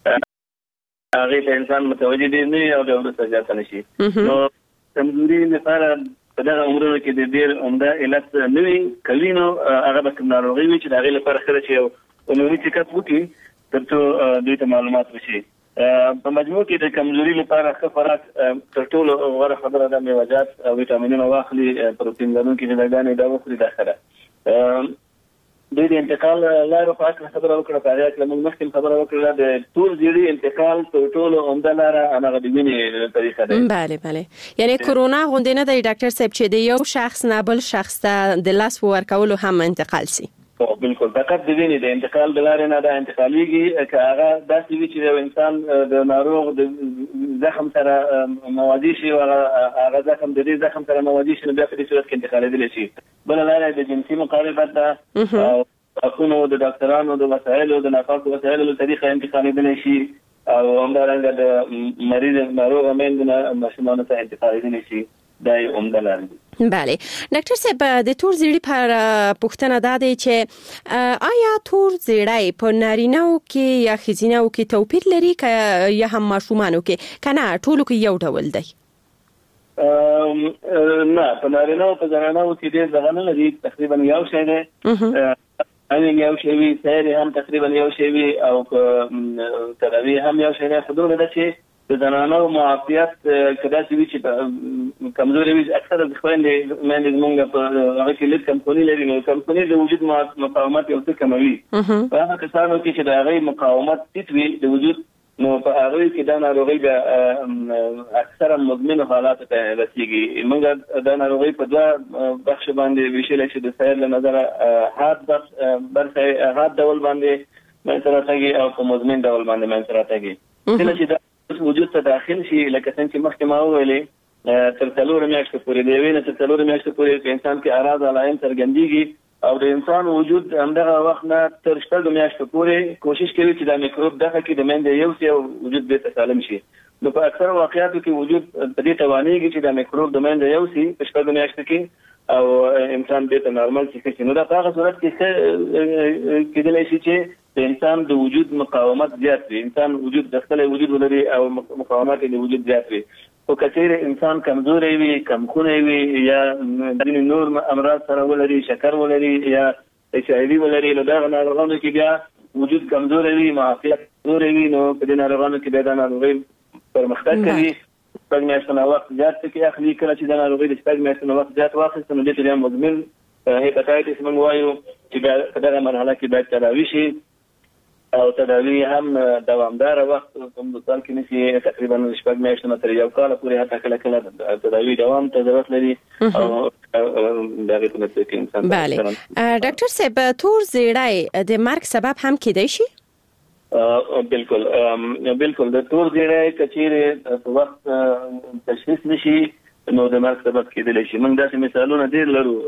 هغې ته انسان متوجه ډېر نه وي او بیا وروسته زیاته نه شي. نو کمزوري لپاره په دغه عمرونو کې د ډېر عمده علت نه وي کوي نو هغه به کوم ناروغي وي چې د هغې لپاره ښه ده چې یو عمومي چیکاپ وکړي تر څو دوی ته معلومات وشي. په مجموع کې د کمزوري لپاره ښه خوراک تر ټولو غوره خبره ده میوه‌جات او ویټامینونه واخلي پروټین لرونکي غذاګانې دا وخوري دا ښه ده. دوی د انتقال لارو په هکله خبره وکړه په هغې هکله موږ مخکې خبره وکړله د ټول زیړي انتقال تر ټولو عمده لاره هماغه د وینې طریقه ده. بله بله یعنې کرونا غوندې نه دی ډاکټر صاحب چې د یو شخص نه بل شخص ته د لاس په ورکولو هم انتقال سي. بالکل فقط د وینې د انتقال د لارې نه دا انتقالیږي که هغه داسې وي چې یو انسان د ناروغ د زخم سره موادي شي او هغه زخم د دې زخم سره موادي شي نو بیا په دې صورت کې انتقالېدلی شي. بله لاره د جنسي مقاربت ده او حقونو د ډاکټرانو د وسایلو د ناپاکو وسایلو له طریقه انتقالېدلی شي او همدارنګه د مریض ناروغه میندو نه ماشومانو ته انتقالېدلی شي. دا یې عمده لارې دي. بله ډاکټر صاحب د تور زیړي پر پوښتنه دا دی چې آیا تور زیړی په نارینه‌و کې یا ښځینه‌و کې توپیر لري که یا هم ماشومانو کې کنه ټولو کې یو ډول دی؟ نه په نارینه‌و په زنانه‌و کې ډېر دغه نه لري، تقریبا یو شی دی. همین یو شی وي، سیر هم تقریبا یو شی وي او تداوی هم یو شی دی. خو دومره ده چې د زنانو معافیت که داسې وي چې کمزوري وي، اکثره د خویندې میندې زموږ په هغه کې لږ کمخوني لري، نو کمخوني د وجود مقاومت یو څه کموي. په هغه کسانو کې چې د هغې مقاومت ټیټ وي د وجود، نو په هغوی کې دا ناروغي بیا اکثره مزمنو حالاتو ته رسېږي. موږ دا ناروغي په دوه بخش باندې ویشلی شو، د سیر له نظره حاد برخه حاد ډول باندې منځته راتګي او په مزمن ډول باندې منځته راتګي. کله چې دا وجود ته داخل شي، لکه څنګه چې مخکې ما وویلې تر څلورو میاشتو پورې، د یوې نه تر څلورو میاشتو پورې په انسان کې اعراض علایم څرګندېږي او د انسان وجود همدغه وخت نه تر شپږو میاشتو پورې کوشش کوي چې دا میکروب دغه کې د میندې یوسي او وجود بیرته سالم شي. نو په اکثره واقعاتو کې وجود په دې توانېږي چې دا میکروب د میندې یوسي په شپږو میاشتو کې او انسان بیرته نارمل شي. نو دا په هغه صورت کې کېدلی شي چې د انسان د وجود مقاومت زیات وي، انسان وجود د خپل وجود ولري او مقاومت د وجود زیات وي. خو که چیرې انسان کمزوری وي، کمخونی وي یا ځینې نور امراض سره ولري، شکر ولري یا ایچ آی وي ولري، نو دغه ناروغانو کې بیا وجود کمزوری وي، معافیت کمزوری وي، نو په دې ناروغانو کې بیا دا ناروغي پرمختګ کوي. شپږ میاشتو نه وخت زیات پکې اخلي. کله چې دا ناروغي د شپږ میاشتو نه وخت زیات واخیسته، نو دې ته بیا مزمن هیپاتایټس موږ وایو چې بیا په دغه مرحله کې باید تداوي شي او تداوی هم دوامدار وخت کوم د سال کې نشي، تقریبا شپږ میاشتې نه تر یو کال پورې، حتی کله کله تداوی دوام ته ضرورت لري او دغه په نتیجه کې انسان. بله ډاکټر صاحب تور زیړی د مرګ سبب هم کېدای شي؟ بالکل بالکل د تور زیړی که چیرې په وخت تشخیص نشي نو د مرګ سبب کېدلی شي. موږ داسې مثالونه ډېر لرو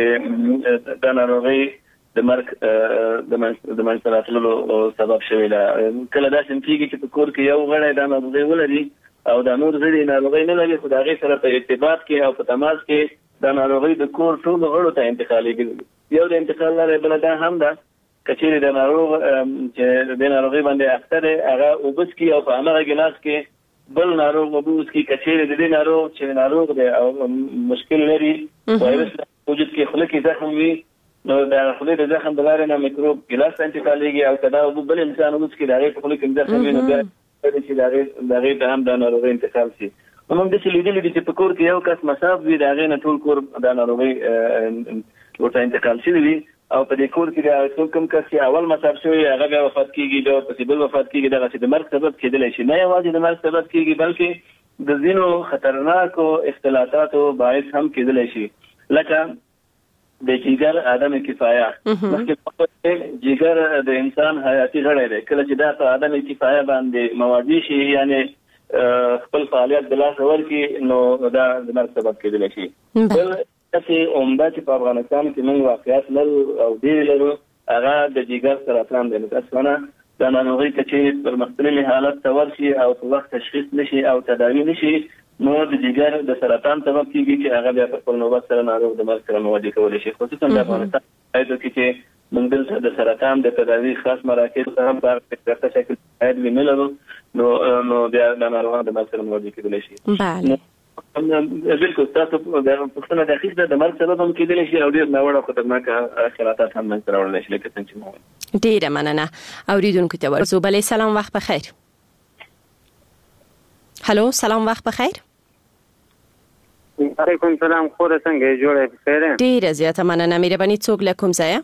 چې دا ناروغي د مرګ د منځته راتللو سبب شوې ده. کله داسې کېږي چې په کور کې یو غړی دا ناروغي ولري او دا نور غړي ناروغي نه لري، خو د هغې سره په ارتباط کې او په تماس کې دا ناروغي د کور ټولو غړو ته انتقالېږي. یو د انتقال لاره بله دا هم ده که چیرې د ناروغ چې د دې ناروغي باندې اخته دی هغه اوبه څکي او په همغه ګیلاس کې بل ناروغ اوبه وڅکي، که چیرې د دې ناروغ چې ناروغ دی او مشکل لري، وایرس وجود کې خوله کې زخم وي، نو د خولې د زخم د لارې نه میکروب ګیلاس ته انتقالېږي او که دا اوبه بل انسان وڅکي د هغې په خوله کې زخم وي، نو بیا چې د هغې ته هم دا ناروغي انتقال شي. نو موږ داسې لیدلي دي چې په کور کې یو کس مصاب وي، د هغې نه ټول کور دا ناروغي ورته انتقال شوي وي او په دې کور کې د څوک کوم کس چې اول مصاب شوی هغه بیا وفات کېږي، بیا ورپسې بل وفات کېږي، دغسې د مرګ سبب کېدلی شي. نه یوازې د مرګ سبب کېږي بلکې د ځینو خطرناکو اختلاطاتو باعث هم کېدلی شي، لکه د جگر عدم کفایه. مخکې جگر د انسان حیاتي غړی دی، کله چې دا په عدم کفایه باندې موادي شي یعنی خپل فعالیت د لاسه ورکړي، نو دا د مرګ سبب کېدلی شي. بل داسې عمده چې په افغانستان کې موږ واقعیت لرو او ډېرې لرو هغه د جگر سرطان دی. متاسفانه دا ناروغي که چې پر مختللي حالت ته ورشي او په وخت تشخیص نشي او تداوي نشي، نو د جگر د سرطان سبب کېږي چې هغه بیا په خپل نوبت سره ناروغ د مرګ سره مواجه کولی شي. خصوصا د افغانستان ولایتو کې چې موږ دلته د سرطان د تداوي خاص مراکز هم په هغه شکل باید وي نه لرو، نو نو بیا د ناروغانو د مرګ سره مواجه کېدلی شي. بله بالکل تاسو پوښتنه دقیق ده، د مرګ سبب هم کېدلی شي او ډېر ناوړه او خطرناکه خیالات هم منځته راوړلی شي لکه څنګه چې مو وویل. ډېره مننه. اورېدونکو ته ورسو. بلې سلام، وخت بخیر. هلو سلام، وخت بخیر. علیکم سلام، خوره څنګه جوړه بخیر؟ ډېره زیاته مننه. مهرباني څوک له کوم ځایه؟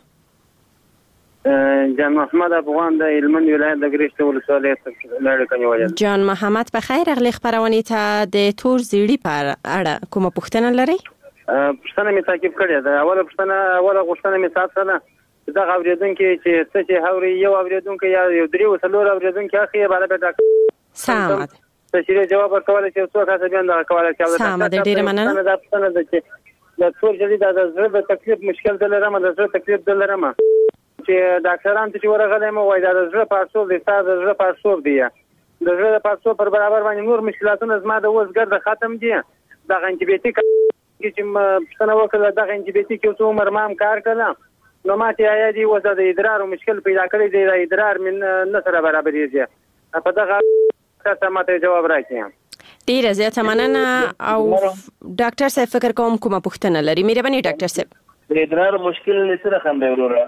جان محمد افغان د هلمند ولایت د ګرشت ولسوالۍ لړ کنیوال. جان محمد بخیر. اغلی خبرونه ته د تور زیړي په اړه کومه پوښتنه لرئ؟ پوښتنه می تعقیب کړې ده. اوله پوښتنه اوله غوښتنه می تاسو نه دا اوریدونکو چې څه چې هوري یو اوریدونکو یا یو درې وسلور اوریدونکو اخی بالا به ډاکټر سلام تشریح جواب ورکول چې څو کسه بیان دا کوله چې سلام د ډیره مننه. دا پوښتنه ده چې د تور زیړي د زړه تکلیف مشکل دلرم د زړه تکلیف دلرم چې ډاکټران ته ورغلې مو وای دا د زړه پاسور دي، تاسو د زړه پاسور دی، د زړه پاسور پر برابر باندې نور مشکلاتونه زما د وزګر د ختم دي دغه انټي بیوټیک چې څنګه وکړه دغه انټي بیوټیک یو څو عمر ما هم کار کړل نو ما ته یا دی وځه د ادرار مشکل پیدا کړی دی د ادرار من نه سره برابرېږي په دغه څه ماته جواب راکړي ډیره زیاته مننه او ډاکټر صاحب فکر کوم کومه پوښتنه لري مهرباني ډاکټر صاحب د ادرار مشکل نه سره خم دی وروره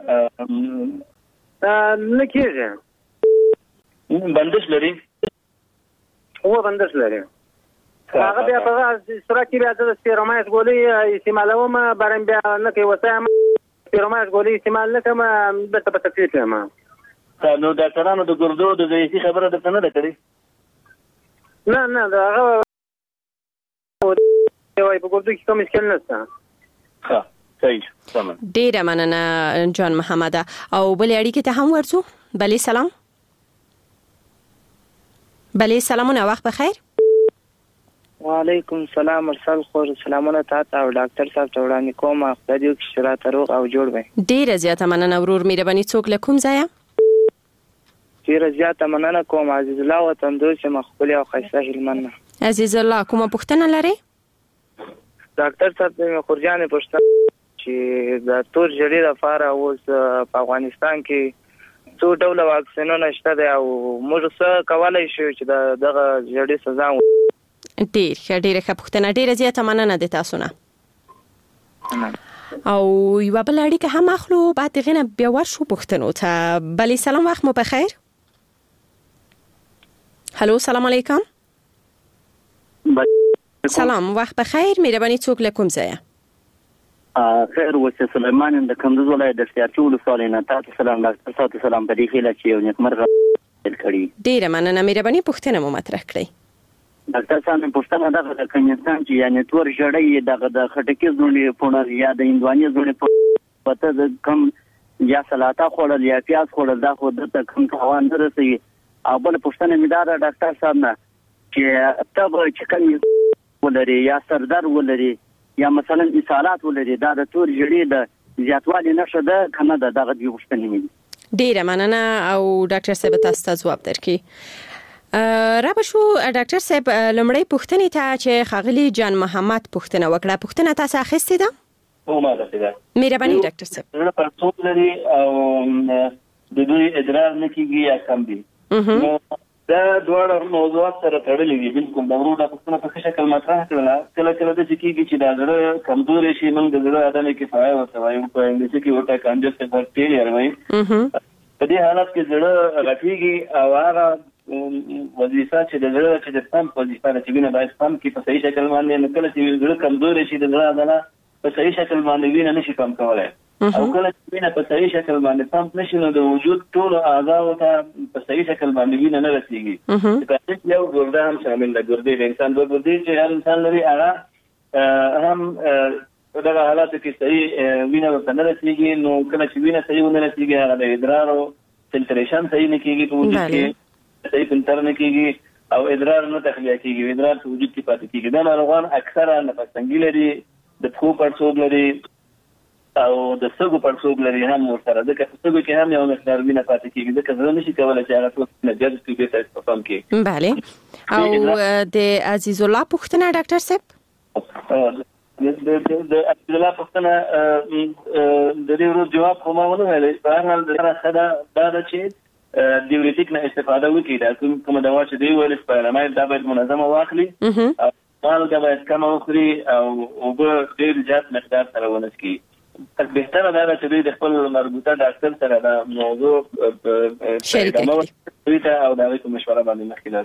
نه کېږي بندش لري هو بندش لري هغه بیا په صورت کې بیا د سپیرومایس ګولۍ استعمالوم برم بیا نه کوي وسه سپیرومایس ګولۍ استعمال نه کوم د په تکلیف یم نو ډاکټرانو د ګردو د ضعیفي خبره درته نه ده کړې نه نه دا هغه وای په ګردو کې کوم مشکل نشته ښه صحیح تمام ډیره مننه جان محمد او بل اړیکې ته هم ورسو بلې سلام بلې سلامونه وخت بخیر وعلیکم السلام ارسل خور سلامونه تاسو او ډاکټر صاحب ته وړاندې کوم خدای دې وکړي چې راته روغ او جوړ وي ډیره زیاته مننه ورور مهرباني څوک له کوم ځایه ډیره زیاته مننه کوم عزیز الله وطن دوست مخبل او خیسه هلمند عزیز الله کومه پوښتنه لري ډاکټر صاحب دې خورجان پوښتنه چې د تور جړې لپاره اوس په افغانستان کې څو ډول واکسینونه شته دی او موږ څه کولای شو چې دغه جړې سزا ډیر ښه ډیره ښه پوښتنه ډیره زیاته مننه د تاسو نه او یو بل اړیکه هم اخلو بعد غنه بیا ورشو پوښتنو ته بلې سلام وخت مو بخیر هلو سلام علیکم سلام وخت بخیر مهرباني څوک له کوم ځایه خیر وسه سلیمان د کندوز ولایت د سیارچو ولسوالۍ نه تاسو سلام ډاکټر صاحب سلام په دې هیله چې یو نیکمرغه کړی ډیره مننه مهرباني پوښتنه مو مطرح کړئ ډاکټر صاحب پوښتنه دا د کنيستان چې یعنی تور جړې دغه د خټکی زونې پونر یا د هندواني زونې پته د کم یا سلاطه خوړل یا پیاز خوړل دا خو د کم توان درسي او بل پوښتنه مې دا ډاکټر صاحب نه چې تب چې کوم ولري یا سردر ولري یا مثلا اسهالات ولري دا د تور جړې د زیاتوالي نشه ده کنه دا دغه دی پوښتنه مې ډیره مننه او ډاکټر صاحب تاسو ته جواب درکړي را بشو ډاکټر صاحب لمړی پوښتنې ته چې خاغلی جان محمد پوښتنه وکړه پوښتنه تاسو اخیستې ده او ما ده مهرباني ډاکټر صاحب زړه پر څوک لري او د دوی ادرار نه کیږي یا کم دي دا دواړه موضوعات سره تړلي دي بالکل دا ورو د پوښتنه په شکل مطرح کړل کله کله د کیږي چې دا زړه کمزوري شي موږ د زړه عدم کفایت ورته وایو په انګلیسي کې ورته کنجسټیو بکټیریا وایي په دې حالت کې زړه راټیږي او هغه وظیفه چې د زړه چې د پمپ وظیفه ده چې وینه باید پمپ کې په صحیح شکل باندې نه کله چې زړه کمزوري شي د زړه عضله په صحیح شکل باندې وینه نشي پمپ کولای او کله چې وینه په صحیح شکل باندې پمپ نشي نو د وجود ټول اعضاء ته په صحیح شکل باندې وینه نه رسیږي په دې یو ګرده هم شامل ده ګردې د انسان د ګردې چې هر انسان لري هغه هم دغه حالات کې صحیح وینه ورته نه رسیږي نو کله چې وینه صحیح ونه رسیږي هغه د ادرار او فلټریشن صحیح نه کیږي په وجود کې صحیح فلټر نه کیږي او ادرار نه تخلیه کیږي ادرار په وجود کې پاتې کیږي دا ناروغان اکثرا نفس تنګي لري د پښو پړسوب لري او د سږو پړسوب لري هم ورسره د سږو کې هم یو مقدار وینه پاتې کیږي ځکه زړه نشي کولای چې هغه ټول نه جذب کړي په پام کې bale او د عزیز الله پوښتنه ډاکټر صاحب د د عزیز الله پوښتنه د دې ورو جواب کومه ونه ویلې په هر حال دا خدا دا چې دیوريټیک نه استفاده وکړي دا کوم کوم دوا چې دی ویل سپایرامایډ دا باید منظمه واخلي او مالګه باید کم وخوري او اوبه ډېر زیات مقدار سره ونڅکي بهتره دا چې د خپل مربوطه ډاکټر سره دا موضوع شریک کړي او دا کوم مشوره باندې مخکې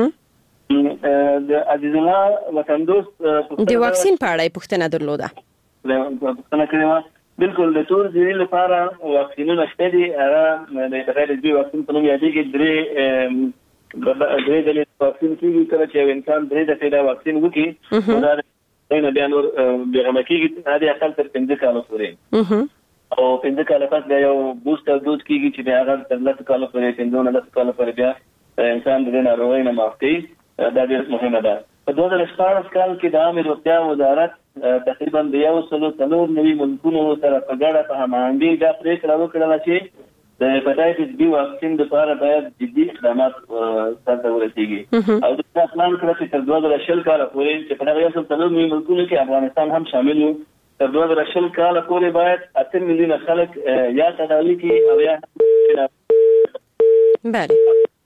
راشي د عزیز الله وطن دوست د واکسین په اړه پوښتنه درلوده پوښتنه کړې بالکل د تور زیري لپاره واکسینونه شته دي هغه د غیر ځبي واکسین په نوم یادېږي درې درې ډلې واکسین کېږي کله چې انسان درې دفعې دا واکسین وکړي دا نه بیا نور بېغمه کېږي هغه اقل تر پنځه کاله پورې او پنځه کاله پس بیا یو بوستر ډوز کېږي چې بیا هغه تر لسو کاله پورې پنځه نه لسو کاله پورې بیا انسان د دې ناروغۍ نه معاف کوي دا ډېر مهمه ده په دوه زره شپاړس کال کې د عامې روغتیا وزارت تقریبا د یو سلو څلور نوي ملکونو سره په ګډه په هماهنګۍ دا پرېکړه وکړله چې د هپاتایتس بي واکسین لپاره باید جدي اقدامات سره ورسیږي او د پلان کړی چې تر دوه زره شل کال پورې چې په دغه یو څلور ملکونو کې افغانستان هم شامل وو تر دوه زره شل کال پورې باید اته میلیونه خلک یا تداوي کې او یا بله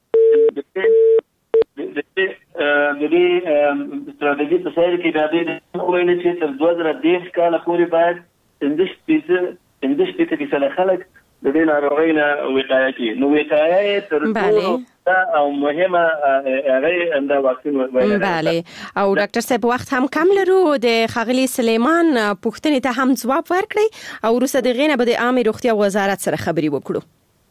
د دې ستراتیژي په سر کې د دې ویل چې تر دوه زره دېرش کال پورې باید پنځه فیصد پنځه فیصد کې خلک د دې ناروغۍ نه وقایه کوي نو وقایه تر ټولو او مهمه هغه د واکسین وایي. بله او ډاکټر صاحب وخت هم کم لرو د خاغلی سلیمان پوښتنې ته هم ځواب ورکړي او وروسته د غینه به د عامه روغتیا وزارت سره خبري وکړو.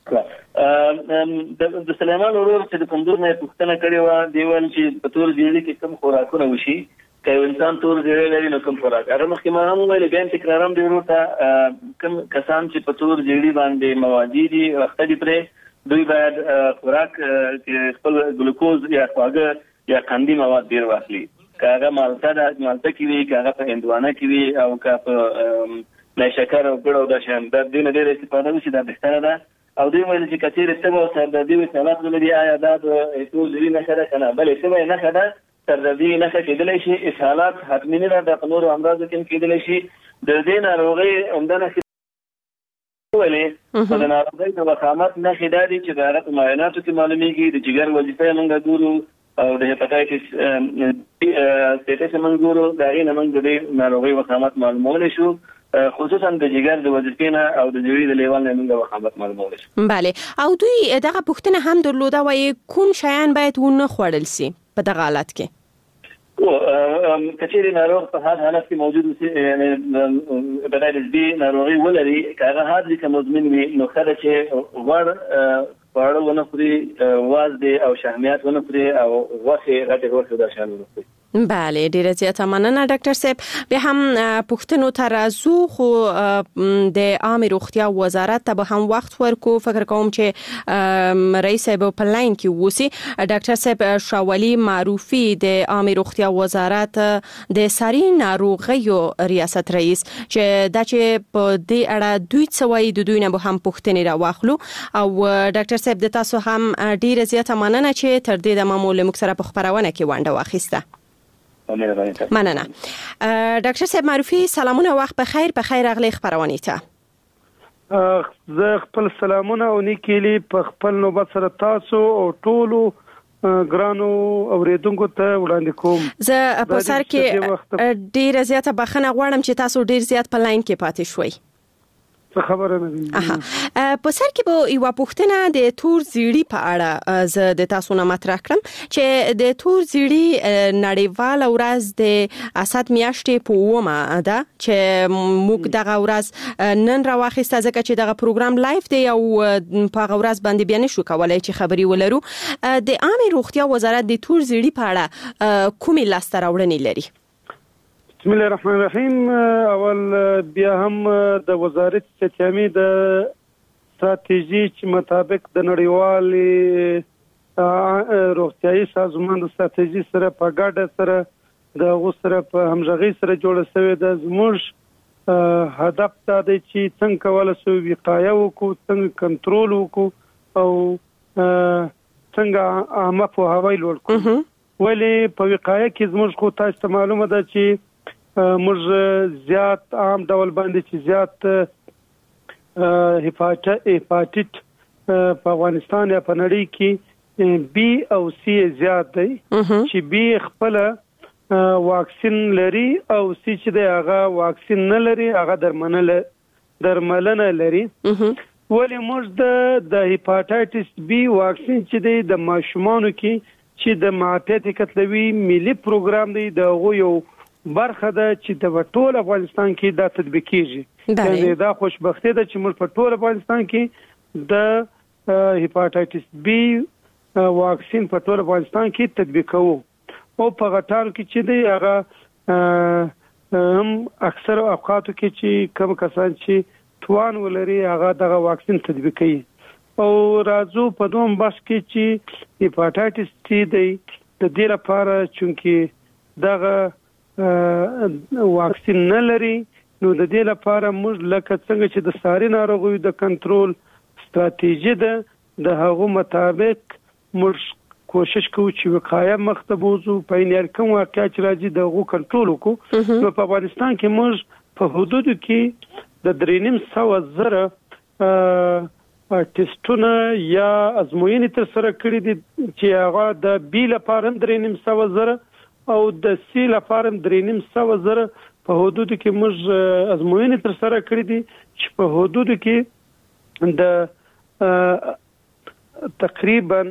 د سلیمان ورور چې د کندوز نه پوښتنه کړې و دی ول چې په تور ځینې کې کم خوراکونه وشي که انسان تور ځای لري نو کوم خوراک هغه مخکې ما هم ویل بیا تکرارم دی ورته کوم کسان چې په تور ځای باندې موادي دي وخت دي پرې دوی باید خوراک چې خپل ګلوکوز یا خواږه یا قندي مواد ډیر واخلي که هغه مالټه ده مالټه کې وي که هغه په هندوانه کې وي او که په نه شکر او ګړو د شان د دې نه ډیر استفاده وشي دا بهتره ده او دوی ویل چې کثیر ته او سر د دې حالات لري آیا دا د ټول ځای نه خره کنه بلې څه نه خره تر دې نه کېدلی شي اسهالات حتمی نه د نورو امراضو کې کېدلی شي د دې ناروغۍ عمدنه ولې په ناروغۍ د وخامت نه خدادي چې د حالت معایناتو کې معلومیږي د جګر وظیفه موږ ګورو او د هپاتایتس سټیټس موږ ګورو دا یې نه موږ د ناروغۍ وخامت معلومول شو خصوصا د جګر د وظیفې نه او د جوړې د لیوال نه موږ وخامت معلومول شو. بله او دوی دغه پوښتنه هم درلوده وایي کوم شیان باید ونه خوړل سي په دغه حالت کې؟ او کچېری ناروغ په هر حالت کې موجود وي یعنی هپاتایتس بي ناروغي ولري هغه هادي که مزمن وي نو خلک چې غوړ خواړه ونه خوري واز دي او شحمیات ونه خوري او غوښې غټې غوښې د شان ونه خوري. بله ډیره زیاته مننه ډاکټر صاحب به هم پوښتنو ترازو خو د عامه روغتیا وزارت ته به هم وخت ورکو فکر کوم چې رئیس صاحب په لاین کې وسی ډاکټر صاحب شاولی معروفي د عامه روغتیا وزارت د ساري ناروغیو ریاست رئیس چې دا چې په دې اړه دوی څوي د دوی نه به هم پوښتنې را واخلو او ډاکټر صاحب د تاسو هم ډیره زیاته مننه چې تر دې د معمول مکسره په خبرونه کې ونده واخیسته. مننه. ډاکټر صاحب معروفي سلامونه وخت په خیر په خیر اغلی خبرونه ته زه خپل سلامونه او نیکیلی په خپل نوبت سره تاسو او ټولو ګرانو اوریدونکو ته وړاندې کوم. زه په سر کې ډیره زیاته بخښنه غواړم چې تاسو ډیر زیات په لاین کې پاتې شوي. څه خبره نه دي. په سر کې به یو پوښتنه د تور زیړی په اړه زه د تاسو نه مطرح کړم چې د تور زیړی نړیوال ورځ د اسد میاشتې په اومه ده چې موږ دغه ورځ نن راوخیسته ځکه چې دغه پروګرام لایف دی او په هغه ورځ باندې بیا نشو کولای چې خبري ولرو. د عامه روغتیا وزارت د تور زیړی په اړه کومې لاسته راوړنې لري؟ بسم الله الرحمن الرحیم. اول بیا هم د وزارت ستیامي د ستراتیژي چې مطابق د نړیوال روغتیايي سازمان د ستراتیژي سره په ګډه سره د غوسره په همغږي سره جوړه شوې ده. زموږ هدف دا دی چې څنګه کولای شو وقایه وکړو څنګه کنټرول وکړو او څنګه عامه پوهاوی لوړ کړو. ولې په وقایه کې زموږ خو تاسو ته معلومه ده چې موږ زیات عام ډول باندې چې زیات هپاتیت په افغانستان یا په نړۍ کې بي او سي زیات دی چې بي خپل واکسین لري او سي چې دی هغه واکسین نه لري هغه درملنه درملنه لري. ولې موږ د هپاتایتس بي واکسین چې دی د ماشومانو کې چې د معافیت کتلوي ملي پروګرام دی د یو برخه ده چې د ټول افغانستان کې دا تطبیق کیږي. یعنی دا خوشبختی ده چې موږ په ټول افغانستان کې د هپاتایتس بي واکسین په ټول افغانستان کې تطبیق کوو او په غټانو کې چې دی هغه هم اکثر اوقاتو کې چې کوم کسان چې توان ولري هغه دغه واکسین تطبیق کوي. او راځو په دوم بس کې چې هپاتایتس سی دی د دې لپاره چې دغه واکسین نه لري نو د دې لپاره موږ لکه څنګه چې د ساري ناروغیو د کنټرول ستراتیژي ده د هغو مطابق موږ کوشش کوو چې وقایه مخته بوځو په عین حال کوم واقعیت چې راځي د هغو کنټرول وکړو. نو په افغانستان کې موږ په حدودو کې د درې نیم سوه زره ټیسټونه یا ازموینې ترسره کړي دي چې هغه د بي لپاره هم درې نیم سوه زره او د سی لپاره هم درې نیم سوه زره په حدودو کې موږ ازموینې ترسره کړي دي چې په حدودو کې د تقریبا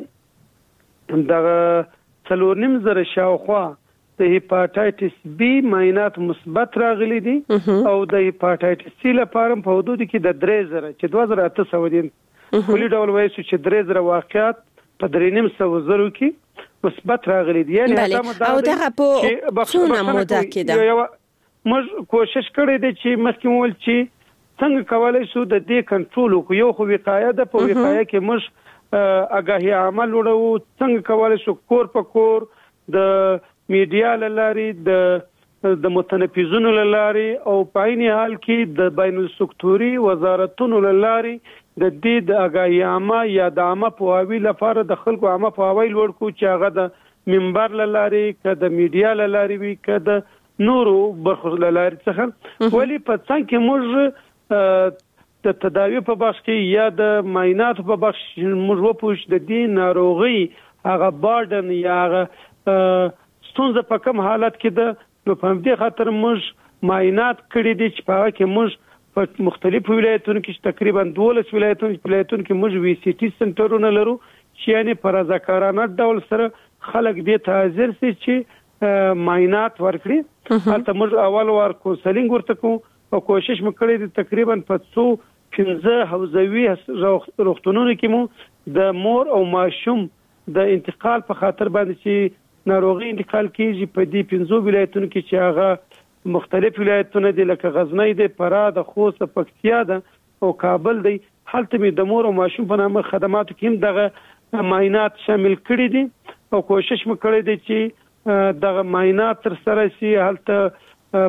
د څلور نیم زره شاوخوا د هیپاټایټس بي معاینات مثبت راغلي دي او د هیپاټایټس سی لپاره په حدود کې د درې زره چې دوه زره اته سوه دي کلی ډول وایي چې درې زره واقعات په درې نیم سوه زرو کې مثبت راغلي دي. یعنی او دغه په څونه موده کې ده موږ کوشش کړی دی چې مخکې مول چې څنګه کولای شو د دې کنټرول وکړو. یو خو وقایه ده، په وقایه کې موږ اګاهي عمل وړو، څنګه کولای شو کور په کور د میډیا لارې د د متنفذونو لارې او په عین حال کې د بین السکتوري وزارتونو لارې د دې د اګاهي عامه یا د عامه پوهاوي لپاره د خلکو عامه پوهاوی لوړ کو چې هغه د منبر لارې که د میډیا لارې وي که د نورو برخو لارې څخه. ولی په څنګه کې موږ د تداوی په بخش کې یا د معایناتو په بخش موږ وپوښ د دې ناروغي هغه بارډن یا هغه ستونزه په کوم حالت کې ده. نو په دې خاطر موږ معاینات کړي دي چې په هغه کې موږ په مختلفو ولایتونو کې تقریبا دولس ولایتونو ولایتونو کې موږ وی سی ټي سنټرونه لرو چې یعنی په رضاکارانه ډول سره خلک دې ته حاضر سي چې معاینات ورکړي. هلته موږ اول وار کونسلینګ ورته کوو او کوشش مو کړی دی تقریبا په څو پنځه حوزوي روغتونونو کې مو د مور او ماشوم د انتقال په خاطر باندې چې ناروغي انتقال کیږي په دې پنځو ولایتونو کې چې هغه مختلف ولایتونه دي لکه غزنی دی، فراه ده، خوست، پکتیا ده او کابل دی. هلته مې د مور او ماشوم په نامه خدماتو کې هم دغه معاینات شامل کړي دي او کوشش مو کړی دی چې دغه معاینات ترسره شي. هلته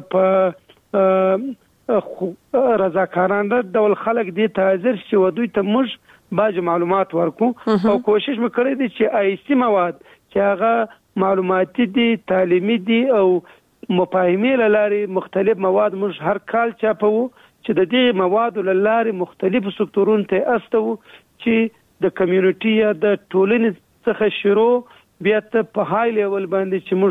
په رضاکارانه ډول خلک دې ته حاضر شي او دوی ته موږ باج معلومات ورکو او کوشش مو کړی دی چې آیسي مواد چې هغه معلوماتي دي، تعلیمي دي او مفاهمي لارې مختلف مواد موږ هر کال چاپو چې د دې موادو لارې مختلفو سکتورونو ته استو چې د کمیونټي یا د ټولنې څخه شروع بیا ته په های لیول باندې چې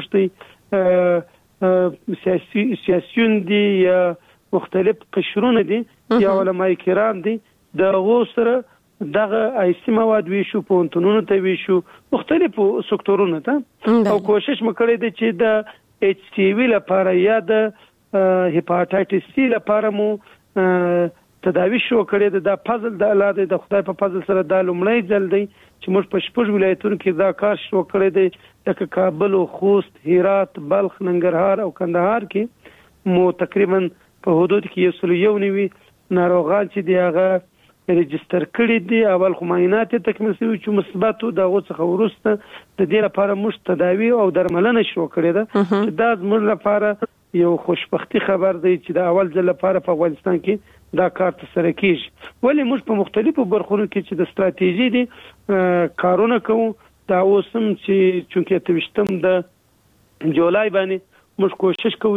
موږ ته سیاسي سیاسيون دي یا مختلف قشرونه دي یا علماء کرام دي د غوسره دغه آیسي مواد ویشو پونتونونو ته ویشو مختلفو سکتورونو ته او کوشش مکړی دی چې د ایچ سی وی لپاره یا د هیپاټایټس سی لپاره مو تداوی شو کړی د فضل د الله د خدای په فضل سره د لومړی ځل دی چې موږ په شپږ ولایتونو کې دا کار شو کړی دی لکه کابل او خوست، هرات، بلخ، ننګرهار او کندهار کې مو تقریبا په حدود کې یو سل یو نوي ناروغان چې دی هغه ريجستر کړي دي. اول خو معاینات تکمیل شوي چې مثبت او دغه څخه ورسته د دې لپاره موږ تداوی او درملنه شروع کړې ده چې دا زموږ لپاره یو خوشبختی خبر دی چې د اول ځل لپاره په افغانستان کې دا کار ترسره کیږي. ولی موږ په مختلفو برخونو کې چې د ستراتیژي دي کارونه کوو. دا اوسم چې چونکې اته ویشتم د جولای باندې موږ کوشش کوو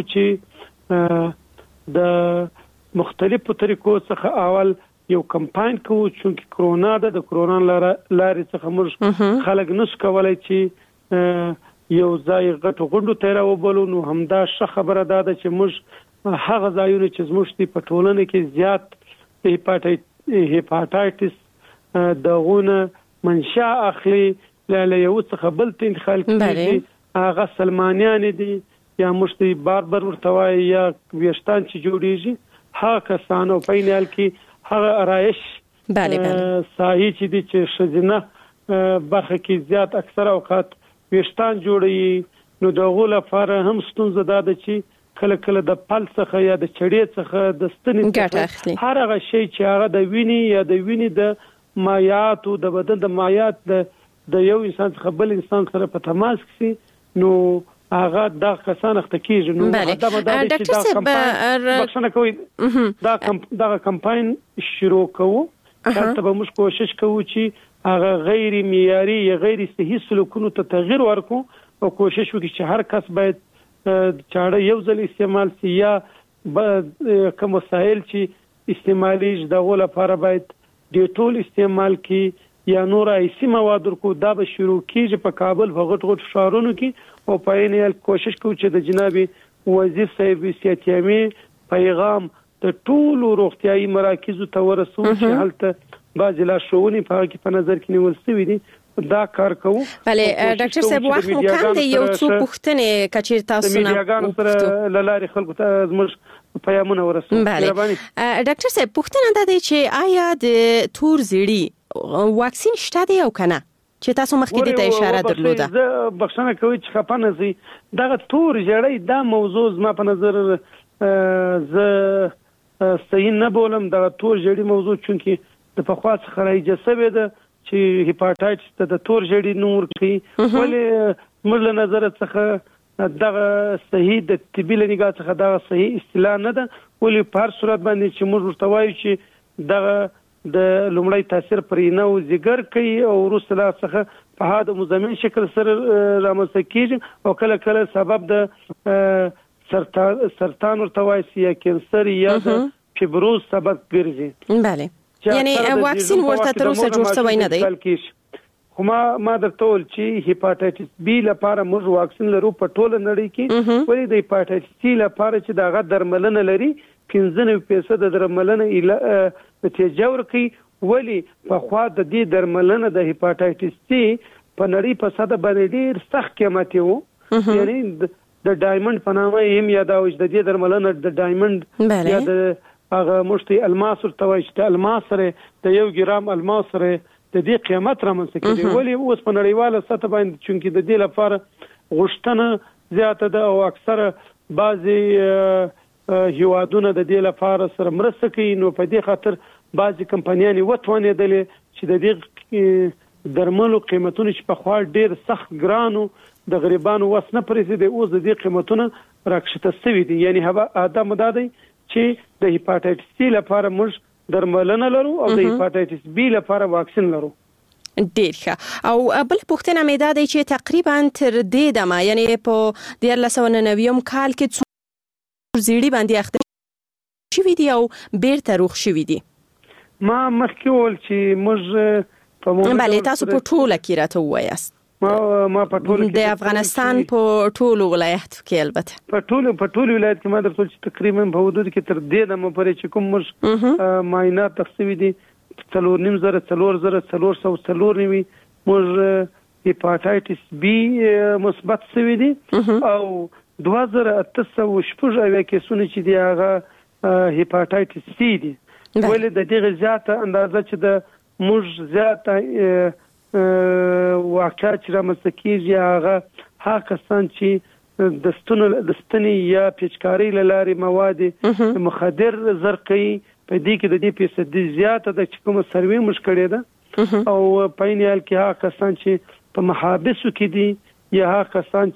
چې د مختلفو طریقو څخه اول یو کمپاین کوو چونکې کرونا ده د کرونا لارې څخه موږ خلک نشو کولای چې یو ځای غټو غونډو ته راوبلو. نو همدا ښه خبره ده چې موږ هغه ځایونه چې زموږ دي په ټولنه کې زیات هیپاټایټس دغونه منشا اخلي له یو څخه بل ته انتقال کیږي هغه سلمانیان دي یا مشتي باربر ورتوای یا ویشتان چې جوړیږي ها کسانو په نال کې هغه آرایش بله بله صحیح چې دي چې شزنه برخه کې زیات اکثر اوقات ویشتان جوړي. نو دغه لپاره هم ستونزه ده چې کله کله د پل څخه یا د چړې څخه د ستنې څخه هر هغه شی چې هغه د ویني یا د ویني د مایعات او د بدن د مایعات د د یو انسان څخه بل انسان سره په تماس کې نو هغه د کسان اخته کیږي. نو دا ډاکټر صاحب بخښنه کوي دا دا کمپاین شروع کوو هلته به موږ کوشش کوو چې هغه غیر معیاري یا غیر صحي سلوکونو ته تغیر ورکو او کوشش وکړو چې هر کس باید چاړه یو ځل استعمال شي یا کوم وسایل چې استعمالېږي دغو لپاره باید ډیټول استعمال کړي یا نور ایسي مواد ورکو. دا به شروع کېږي په کابل په غټ غټ ښارونو کې او په عین حال کوشش کوو چې د جناب وزیر صاحب صحت عامې پیغام د ټولو روغتیايي مراکزو ته ورسوو چې هلته بعضې لارښوونې په هغه کې په نظر کې نیول شوي دي. دا کار کوو. بله ډاکټر صاحب وخت مو کم دی، یو څو پوښتنې که چېرې تاسو نه میډیاګانو سره له لارې خلکو ته زموږ پیغامونه ورسوو. بله ډاکټر صاحب پوښتنه دا دی چې آیا د تور زیړي واکسین شته دی او که نه؟ چې تاسو مخکې دې ته اشاره درلوده. زه بخښنه کوي چې خفه نه شئ، دغه تور زیړی دا موضوع زما په نظر زه صحیح نه بولم. دغه تور زیړي موضوع چونکې د پخوا څخه رایجه شوې ده چې هیپاټایټس ته د تور زیړي نوم ورکوي، ولې زموږ له نظره څخه دغه صحیح د طبي له نګاه څخه دغه صحیح اصطلاح نه ده، ولې په هر صورت باندې چې موږ ورته وایو چې دغه د لومړی تاثیر پر اینه او ځیګر کوي او وروسته له څخه په حاد مزمن شکل سره رامنځته کېږي او کله کله سبب د سرطان سرطان ورته وایي یا کینسر یا د فیبروز سبب ګرځي. بله یعنی واکسین ورته تر اوسه جوړ شوی نه دی. خو ما ما درته وویل چې هیپاټایټس بي لپاره موږ واکسین لرو په ټوله نړۍ کې، ولې د هیپاټایټس سي لپاره چې دغه درملنه لري پنځه نوي فیصده درملنه نتیجه ورکوي، ولې پخوا د دې درملنه د هیپاټایټس سي په نړۍ په سطح باندې ډېر سخت قیمتي وو، یعنی د ډایمنډ په نامه یې هم یاداوه چې د دې درملنه د ډایمنډ یا د هغه مشتي الماس ورته وایي چې د الماس سره د یو ګرام الماس سره د دې قیمت رامنځته کېږي، ولې اوس په نړیواله سطح باندې چونکې د دې لپاره غوښتنه زیاته ده او اکثره بعضې هیوادونه د دې لپاره سره مرسته کوي. نو په دې خاطر بعضې کمپنیانې وتوانېدلې چې د دې درملو قیمتونه چې پخوا ډېر سخت ګرانو د غریبانو وس نه پرېږدي، اوس د دې قیمتونه راکښته شوي دي. یعنی هدا مدا دی چې د هیپاټایټس سی لپاره موږ درملنه لرو او د هیپاټایټس بي لپاره واکسین لرو. ډیر ښه. او بل پوښتنه مې دا دی چې تقریبا تر دې دمه یعنی په دیارلس سوه نوي کال کې څو زیړي باندې اخته شوي دي او بیرته روغ شوي دي؟ ما مخکې وویل چې موږ په بله تاسو په ټوله کې راته ووایاست. ما ما په ټوله د افغانستان په ټولو ولایتو کې البته په ټولو په ټولو ولایت کې ما درته وویل چې تقریبا په حدود کې تر دې دمه پورې چې کوم موږ معاینات تخصیوي دي څلور نیم زره څلور زره څلور سوه څلور نوي موږ هیپاټایټس بي مثبت شوي دي او دوه زره اته سوه شپږ اویا کیسونه چې دي هغه هیپاټایټس سي دي، ولې د دغه زیاته اندازه چې د موږ زیاته واقعات چې رامنځته کېږي هغه هغه کسان چې د ستنو د ستنې یا پیچکارۍ له لارې مواد مخدر زر کوي، په دې کې د دې فیصدي زیاته ده چې کومه سروې موږ کړې ده. او په عین حال کې هغه کسان چې په محابسو کې دي یا هغه کسان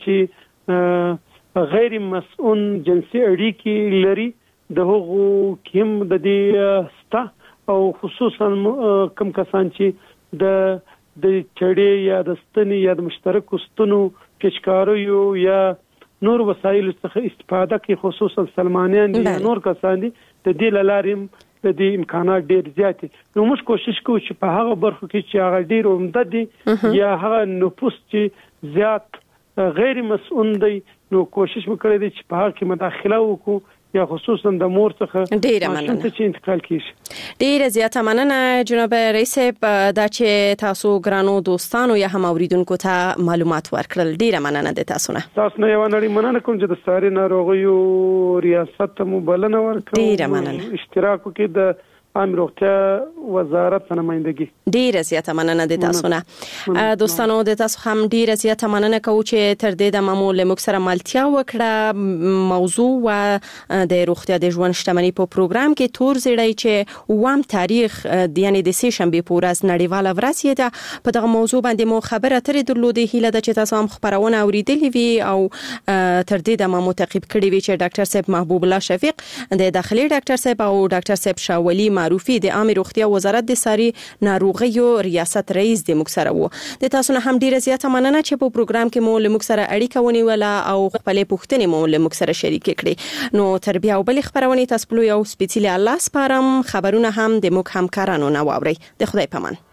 چې غیر مسؤل جنسي اړیکې لري د هغو کې هم د دې سته، او خصوصا کوم کسان چې د د چړې یا د ستنې یا د مشترکو ستنو پیچکاریو یا نور وسایلو څخه استفاده کوي، خصوصا سلمانیان دي یا نور کسان دي، د دې له لارې د دې امکانات ډېر زیات دي. نو موږ کوشش کوو چې په هغه برخو کې چې هغه ډېر عمده دي یا هغه نفوس چې زیات غیر مسؤل دی، نو کوشش وکړو چې په هغه کې مداخله وکړو یا خصوصا د مور څخه ډیره مننه چې انتقال کیږي. ډیره زیاته مننه جناب رئیس دا چې تاسو ګرانو دوستانو یا هم اوریدونکو ته معلومات ورکړل. ډیره مننه د تاسو نه. تاسو نه یو نړۍ مننه کوم چې د ساري ناروغیو ریاست ته مبلنه ورکړه. ډیره مننه. اشتراک وکړي د عام روغتیا وزارت نمائندګي. ډیره زیاته مننه د تاسو نه. دوستانو د تاسو هم ډیره زیاته مننه کوم چې تر دې د معمول موږ سره ملتیا وکړه. موضوع و د روغتیا د ژوند شتمنۍ په پروګرام کې تور زیړی چې وام تاریخ یعنی د سه شنبه په ورځ نړیواله ورځ ده، په دغه موضوع باندې مو خبره ترې درلودې. هیله ده چې تاسو هم خبرونه اوریدلې وي او تر دې د مو تعقیب کړی وي چې ډاکټر صاحب محبوب الله شفیق د داخلي ډاکټر صاحب او ډاکټر صاحب شاولی معروفي د عامه روغتیا وزارت د ساري ناروغیو ریاست رئیس د موږ سره وو. د تاسو نه هم ډیره زیاته مننه چې په پروګرام کې مو له موږ سره اړیکه ونیوله او خپل پوښتنې مو له موږ سره شریک کړې. نو تر بیا بل خبرونه تاسو په یو سپیڅلی الله سپارم. خبرونه هم د موږ همکارانو نه واوري. د خدای پامان.